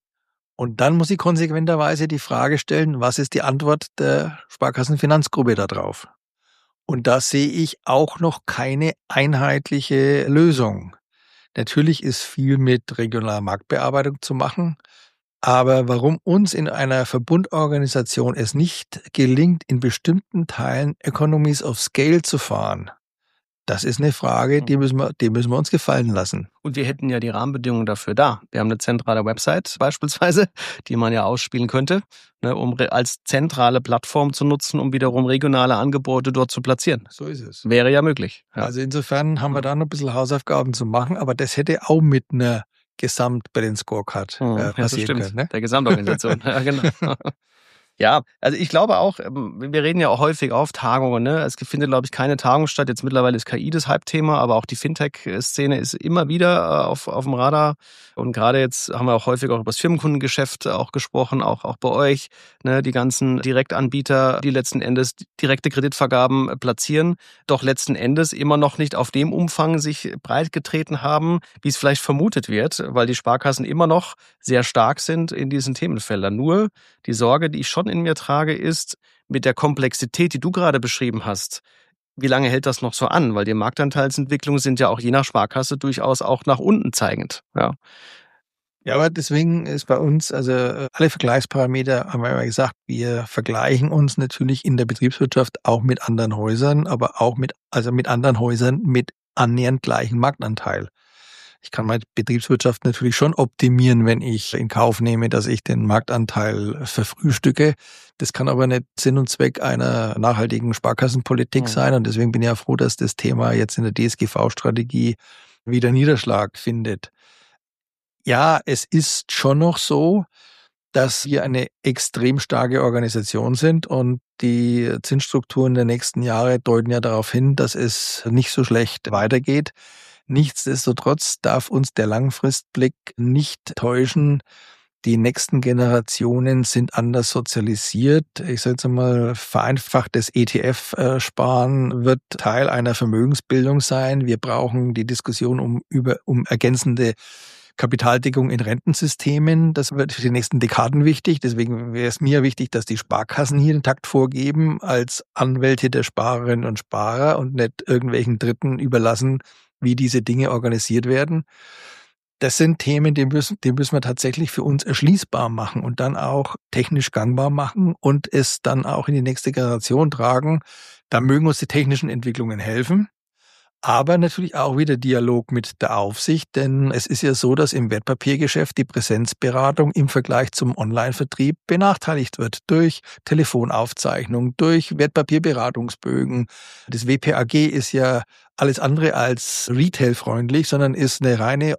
Und dann muss ich konsequenterweise die Frage stellen, was ist die Antwort der Sparkassenfinanzgruppe da drauf? Und da sehe ich auch noch keine einheitliche Lösung. Natürlich ist viel mit regionaler Marktbearbeitung zu machen, aber warum uns in einer Verbundorganisation es nicht gelingt, in bestimmten Teilen Economies of Scale zu fahren, das ist eine Frage, die müssen wir uns gefallen lassen. Und wir hätten ja die Rahmenbedingungen dafür da. Wir haben eine zentrale Website beispielsweise, die man ja ausspielen könnte, ne, um als zentrale Plattform zu nutzen, um wiederum regionale Angebote dort zu platzieren. So ist es. Wäre ja möglich. Ja. Also insofern haben wir da noch ein bisschen Hausaufgaben zu machen, aber das hätte auch mit einer Gesamtbalance Scorecard passieren können. Ne? Der Gesamtorganisation, ja genau. Ja, also ich glaube auch, wir reden ja auch häufig auf Tagungen, ne? Es findet, glaube ich, keine Tagung statt. Jetzt mittlerweile ist KI das Hype-Thema, aber auch die Fintech-Szene ist immer wieder auf dem Radar. Und gerade jetzt haben wir auch häufig auch über das Firmenkundengeschäft auch gesprochen, auch bei euch, ne? Die ganzen Direktanbieter, die letzten Endes direkte Kreditvergaben platzieren, doch letzten Endes immer noch nicht auf dem Umfang sich breit getreten haben, wie es vielleicht vermutet wird, weil die Sparkassen immer noch sehr stark sind in diesen Themenfeldern. Nur die Sorge, die ich schon in mir trage, ist mit der Komplexität, die du gerade beschrieben hast. Wie lange hält das noch so an? Weil die Marktanteilsentwicklungen sind ja auch je nach Sparkasse durchaus auch nach unten zeigend. Ja. Ja, aber deswegen ist bei uns, also alle Vergleichsparameter, haben wir immer gesagt, wir vergleichen uns natürlich in der Betriebswirtschaft auch mit anderen Häusern, aber auch mit anderen Häusern mit annähernd gleichem Marktanteil. Ich kann meine Betriebswirtschaft natürlich schon optimieren, wenn ich in Kauf nehme, dass ich den Marktanteil verfrühstücke. Das kann aber nicht Sinn und Zweck einer nachhaltigen Sparkassenpolitik sein. Und deswegen bin ich ja froh, dass das Thema jetzt in der DSGV-Strategie wieder Niederschlag findet. Ja, es ist schon noch so, dass wir eine extrem starke Organisation sind und die Zinsstrukturen der nächsten Jahre deuten ja darauf hin, dass es nicht so schlecht weitergeht. Nichtsdestotrotz darf uns der Langfristblick nicht täuschen. Die nächsten Generationen sind anders sozialisiert. Ich sage jetzt mal, vereinfachtes ETF-Sparen wird Teil einer Vermögensbildung sein. Wir brauchen die Diskussion um ergänzende Kapitaldeckung in Rentensystemen. Das wird für die nächsten Dekaden wichtig. Deswegen wäre es mir wichtig, dass die Sparkassen hier den Takt vorgeben als Anwälte der Sparerinnen und Sparer und nicht irgendwelchen Dritten überlassen, wie diese Dinge organisiert werden. Das sind Themen, die müssen wir tatsächlich für uns erschließbar machen und dann auch technisch gangbar machen und es dann auch in die nächste Generation tragen. Da mögen uns die technischen Entwicklungen helfen. Aber natürlich auch wieder Dialog mit der Aufsicht, denn es ist ja so, dass im Wertpapiergeschäft die Präsenzberatung im Vergleich zum Online-Vertrieb benachteiligt wird durch Telefonaufzeichnung, durch Wertpapierberatungsbögen. Das WPAG ist ja alles andere als retailfreundlich, sondern ist eine reine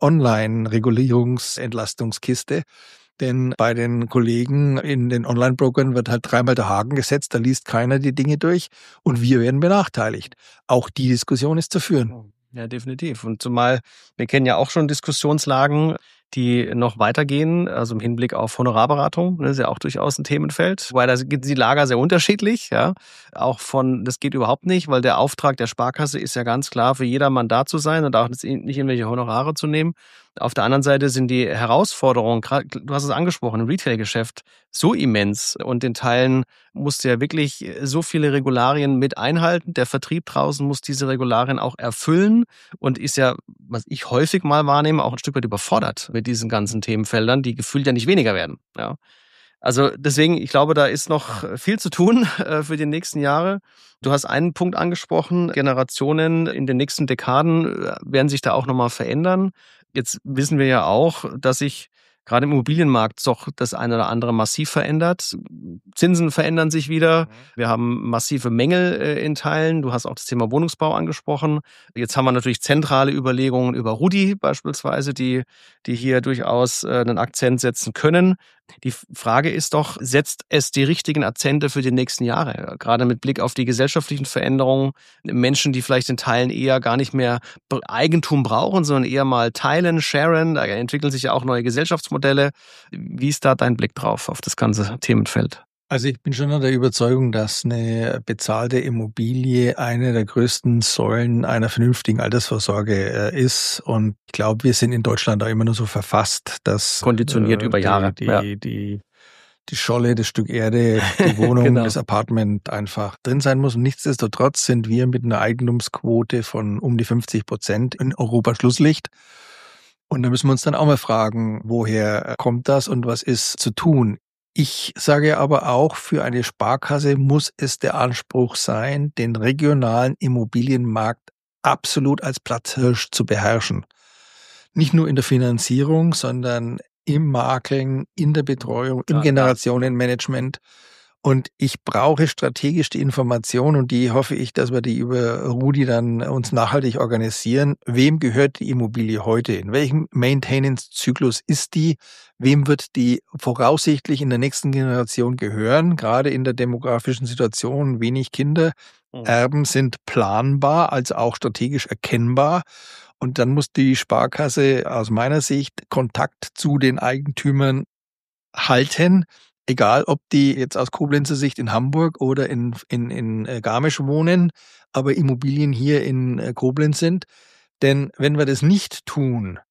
Online-Regulierungsentlastungskiste. Denn bei den Kollegen in den Online-Brokern wird halt dreimal der Haken gesetzt, da liest keiner die Dinge durch und wir werden benachteiligt. Auch die Diskussion ist zu führen. Ja, definitiv. Und zumal wir kennen ja auch schon Diskussionslagen, die noch weitergehen, also im Hinblick auf Honorarberatung, das ist ja auch durchaus ein Themenfeld, weil da sind die Lager sehr unterschiedlich, ja. Auch das geht überhaupt nicht, weil der Auftrag der Sparkasse ist ja ganz klar, für jedermann da zu sein und auch nicht irgendwelche Honorare zu nehmen. Auf der anderen Seite sind die Herausforderungen, gerade, du hast es angesprochen, im Retail-Geschäft so immens und in Teilen musst du ja wirklich so viele Regularien mit einhalten. Der Vertrieb draußen muss diese Regularien auch erfüllen und ist ja, was ich häufig mal wahrnehme, auch ein Stück weit überfordert mit diesen ganzen Themenfeldern, die gefühlt ja nicht weniger werden. Ja. Also deswegen, ich glaube, da ist noch viel zu tun für die nächsten Jahre. Du hast einen Punkt angesprochen, Generationen in den nächsten Dekaden werden sich da auch nochmal verändern. Jetzt wissen wir ja auch, dass sich gerade im Immobilienmarkt doch das eine oder andere massiv verändert. Zinsen verändern sich wieder. Wir haben massive Mängel in Teilen. Du hast auch das Thema Wohnungsbau angesprochen. Jetzt haben wir natürlich zentrale Überlegungen über Rudi beispielsweise, die hier durchaus einen Akzent setzen können. Die Frage ist doch, setzt es die richtigen Akzente für die nächsten Jahre? Gerade mit Blick auf die gesellschaftlichen Veränderungen, Menschen, die vielleicht in Teilen eher gar nicht mehr Eigentum brauchen, sondern eher mal teilen, sharen. Da entwickeln sich ja auch neue Gesellschaftsmodelle. Wie ist da dein Blick drauf auf das ganze Themenfeld? Also ich bin schon der Überzeugung, dass eine bezahlte Immobilie eine der größten Säulen einer vernünftigen Altersvorsorge ist. Und ich glaube, wir sind in Deutschland auch immer nur so verfasst, dass konditioniert über Jahre. Die Scholle, das Stück Erde, die Wohnung, genau, das Apartment einfach drin sein muss. Und nichtsdestotrotz sind wir mit einer Eigentumsquote von um die 50% in Europa Schlusslicht. Und da müssen wir uns dann auch mal fragen, woher kommt das und was ist zu tun? Ich sage aber auch, für eine Sparkasse muss es der Anspruch sein, den regionalen Immobilienmarkt absolut als Platzhirsch zu beherrschen. Nicht nur in der Finanzierung, sondern im Makeln, in der Betreuung, im Generationenmanagement. Und ich brauche strategisch die Information und die hoffe ich, dass wir die über Rudi dann uns nachhaltig organisieren. Wem gehört die Immobilie heute? In welchem Maintenance-Zyklus ist die? Wem wird die voraussichtlich in der nächsten Generation gehören? Gerade in der demografischen Situation, wenig Kinder. Erben sind planbar, also auch strategisch erkennbar. Und dann muss die Sparkasse aus meiner Sicht Kontakt zu den Eigentümern halten. Egal, ob die jetzt aus Koblenzer Sicht in Hamburg oder in Garmisch wohnen, aber Immobilien hier in Koblenz sind. Denn wenn wir das nicht tun,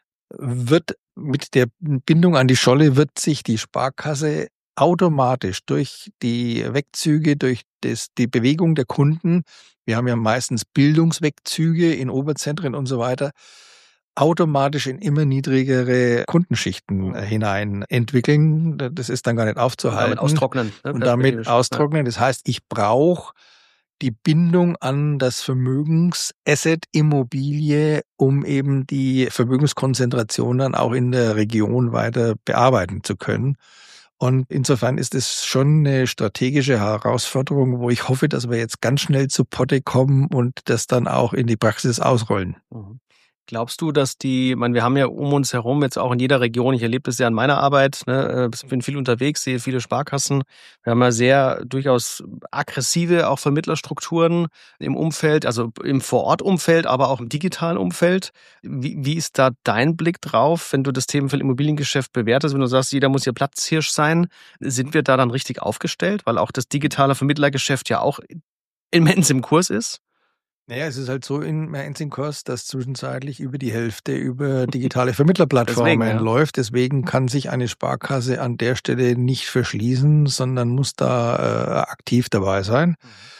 wird mit der Bindung an die Scholle wird sich die Sparkasse automatisch durch die Wegzüge, durch die Bewegung der Kunden, wir haben ja meistens Bildungswegzüge in Oberzentren und so weiter, automatisch in immer niedrigere Kundenschichten hinein entwickeln. Das ist dann gar nicht aufzuhalten. Damit austrocknen. Ne? Und damit austrocknen. Das heißt, ich brauche die Bindung an das Vermögensasset Immobilie, um eben die Vermögenskonzentration dann auch in der Region weiter bearbeiten zu können. Und insofern ist es schon eine strategische Herausforderung, wo ich hoffe, dass wir jetzt ganz schnell zu Potte kommen und das dann auch in die Praxis ausrollen. Mhm. Glaubst du, dass wir haben ja um uns herum jetzt auch in jeder Region, ich erlebe das ja in meiner Arbeit, ne, bin viel unterwegs, sehe viele Sparkassen. Wir haben ja sehr durchaus aggressive auch Vermittlerstrukturen im Umfeld, also im Vorortumfeld, aber auch im digitalen Umfeld. Wie ist da dein Blick drauf, wenn du das Themenfeld Immobiliengeschäft bewertest, wenn du sagst, jeder muss hier Platzhirsch sein? Sind wir da dann richtig aufgestellt, weil auch das digitale Vermittlergeschäft ja auch immens im Kurs ist? Naja, es ist halt so in Kurs, dass zwischenzeitlich über die Hälfte über digitale Vermittlerplattformen läuft. Deswegen kann sich eine Sparkasse an der Stelle nicht verschließen, sondern muss da aktiv dabei sein.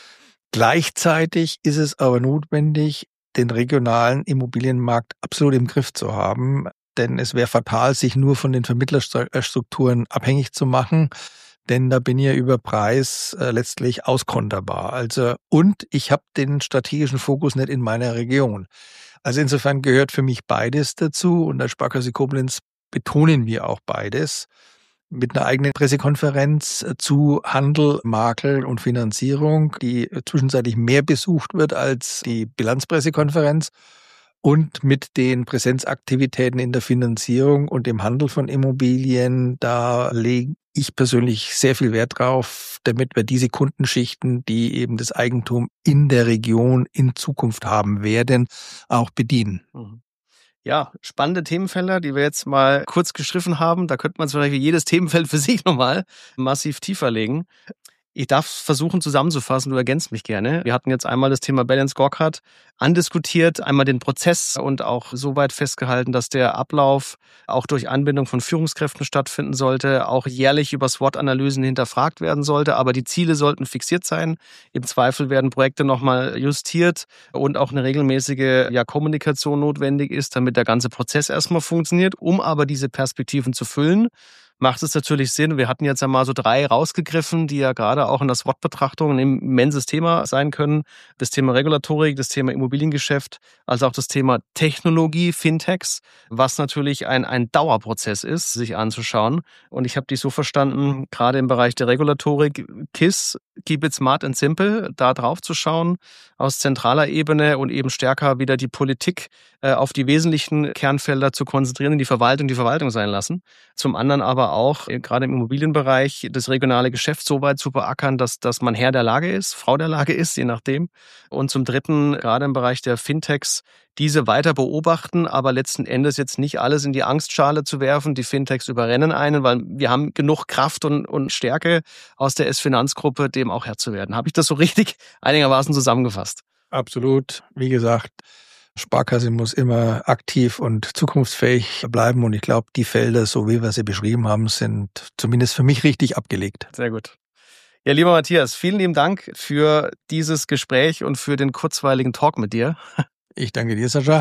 Gleichzeitig ist es aber notwendig, den regionalen Immobilienmarkt absolut im Griff zu haben. Denn es wäre fatal, sich nur von den Vermittlerstrukturen abhängig zu machen. Denn da bin ich ja über Preis letztlich auskonterbar. Also, und ich habe den strategischen Fokus nicht in meiner Region. Also insofern gehört für mich beides dazu. Und der Sparkasse Koblenz betonen wir auch beides. Mit einer eigenen Pressekonferenz zu Handel, Makel und Finanzierung, die zwischenzeitlich mehr besucht wird als die Bilanzpressekonferenz. Und mit den Präsenzaktivitäten in der Finanzierung und im Handel von Immobilien, da lege ich persönlich sehr viel Wert drauf, damit wir diese Kundenschichten, die eben das Eigentum in der Region in Zukunft haben werden, auch bedienen. Ja, spannende Themenfelder, die wir jetzt mal kurz gestriffen haben. Da könnte man vielleicht jedes Themenfeld für sich nochmal massiv tiefer legen. Ich darf versuchen zusammenzufassen, du ergänzt mich gerne. Wir hatten jetzt einmal das Thema Balance Scorecard andiskutiert, einmal den Prozess und auch so weit festgehalten, dass der Ablauf auch durch Anbindung von Führungskräften stattfinden sollte, auch jährlich über SWOT-Analysen hinterfragt werden sollte, aber die Ziele sollten fixiert sein. Im Zweifel werden Projekte nochmal justiert und auch eine regelmäßige Kommunikation notwendig ist, damit der ganze Prozess erstmal funktioniert, um aber diese Perspektiven zu füllen. Macht es natürlich Sinn. Wir hatten jetzt einmal so 3 rausgegriffen, die ja gerade auch in der SWOT-Betrachtung ein immenses Thema sein können. Das Thema Regulatorik, das Thema Immobiliengeschäft, also auch das Thema Technologie, Fintechs, was natürlich ein Dauerprozess ist, sich anzuschauen. Und ich habe dich so verstanden, gerade im Bereich der Regulatorik, KISS, Keep it smart and simple, da drauf zu schauen, aus zentraler Ebene und eben stärker wieder die Politik auf die wesentlichen Kernfelder zu konzentrieren, die Verwaltung sein lassen. Zum anderen aber auch, gerade im Immobilienbereich, das regionale Geschäft so weit zu beackern, dass man Herr der Lage ist, Frau der Lage ist, je nachdem. Und zum Dritten, gerade im Bereich der Fintechs, diese weiter beobachten, aber letzten Endes jetzt nicht alles in die Angstschale zu werfen. Die Fintechs überrennen einen, weil wir haben genug Kraft und Stärke aus der S-Finanzgruppe, dem auch Herr zu werden. Habe ich das so richtig einigermaßen zusammengefasst? Absolut. Wie gesagt, Sparkasse muss immer aktiv und zukunftsfähig bleiben. Und ich glaube, die Felder, so wie wir sie beschrieben haben, sind zumindest für mich richtig abgelegt. Sehr gut. Ja, lieber Matthias, vielen lieben Dank für dieses Gespräch und für den kurzweiligen Talk mit dir. Ich danke dir, Sascha.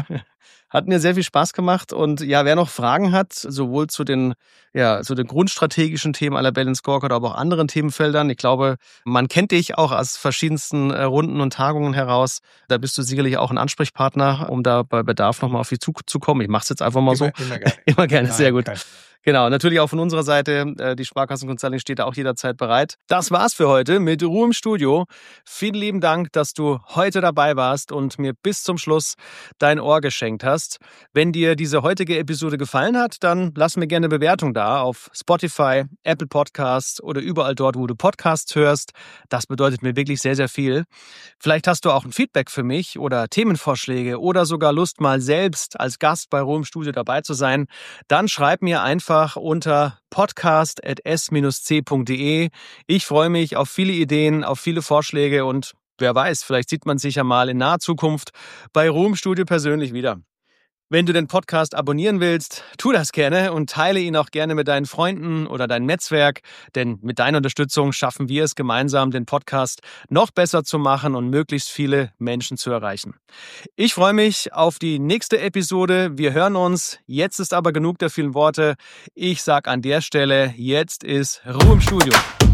Hat mir sehr viel Spaß gemacht und ja, wer noch Fragen hat, sowohl zu den grundstrategischen Themen aller Balance Scorecard, aber auch anderen Themenfeldern. Ich glaube, man kennt dich auch aus verschiedensten Runden und Tagungen heraus. Da bist du sicherlich auch ein Ansprechpartner, um da bei Bedarf nochmal auf dich zuzukommen. Ich mache es jetzt einfach mal so. Immer gerne. Immer gerne, sehr gut. Kein Genau, natürlich auch von unserer Seite. Die Sparkassen Consulting steht da auch jederzeit bereit. Das war's für heute mit Ruhe im Studio. Vielen lieben Dank, dass du heute dabei warst und mir bis zum Schluss dein Ohr geschenkt hast. Wenn dir diese heutige Episode gefallen hat, dann lass mir gerne eine Bewertung da auf Spotify, Apple Podcasts oder überall dort, wo du Podcasts hörst. Das bedeutet mir wirklich sehr, sehr viel. Vielleicht hast du auch ein Feedback für mich oder Themenvorschläge oder sogar Lust, mal selbst als Gast bei Ruhe im Studio dabei zu sein. Dann schreib mir einfach unter podcast@s-c.de. Ich freue mich auf viele Ideen, auf viele Vorschläge und wer weiß, vielleicht sieht man sich ja mal in naher Zukunft bei Ruhe im Studio persönlich wieder. Wenn du den Podcast abonnieren willst, tu das gerne und teile ihn auch gerne mit deinen Freunden oder deinem Netzwerk, denn mit deiner Unterstützung schaffen wir es gemeinsam, den Podcast noch besser zu machen und möglichst viele Menschen zu erreichen. Ich freue mich auf die nächste Episode. Wir hören uns. Jetzt ist aber genug der vielen Worte. Ich sage an der Stelle, jetzt ist Ruhe im Studio.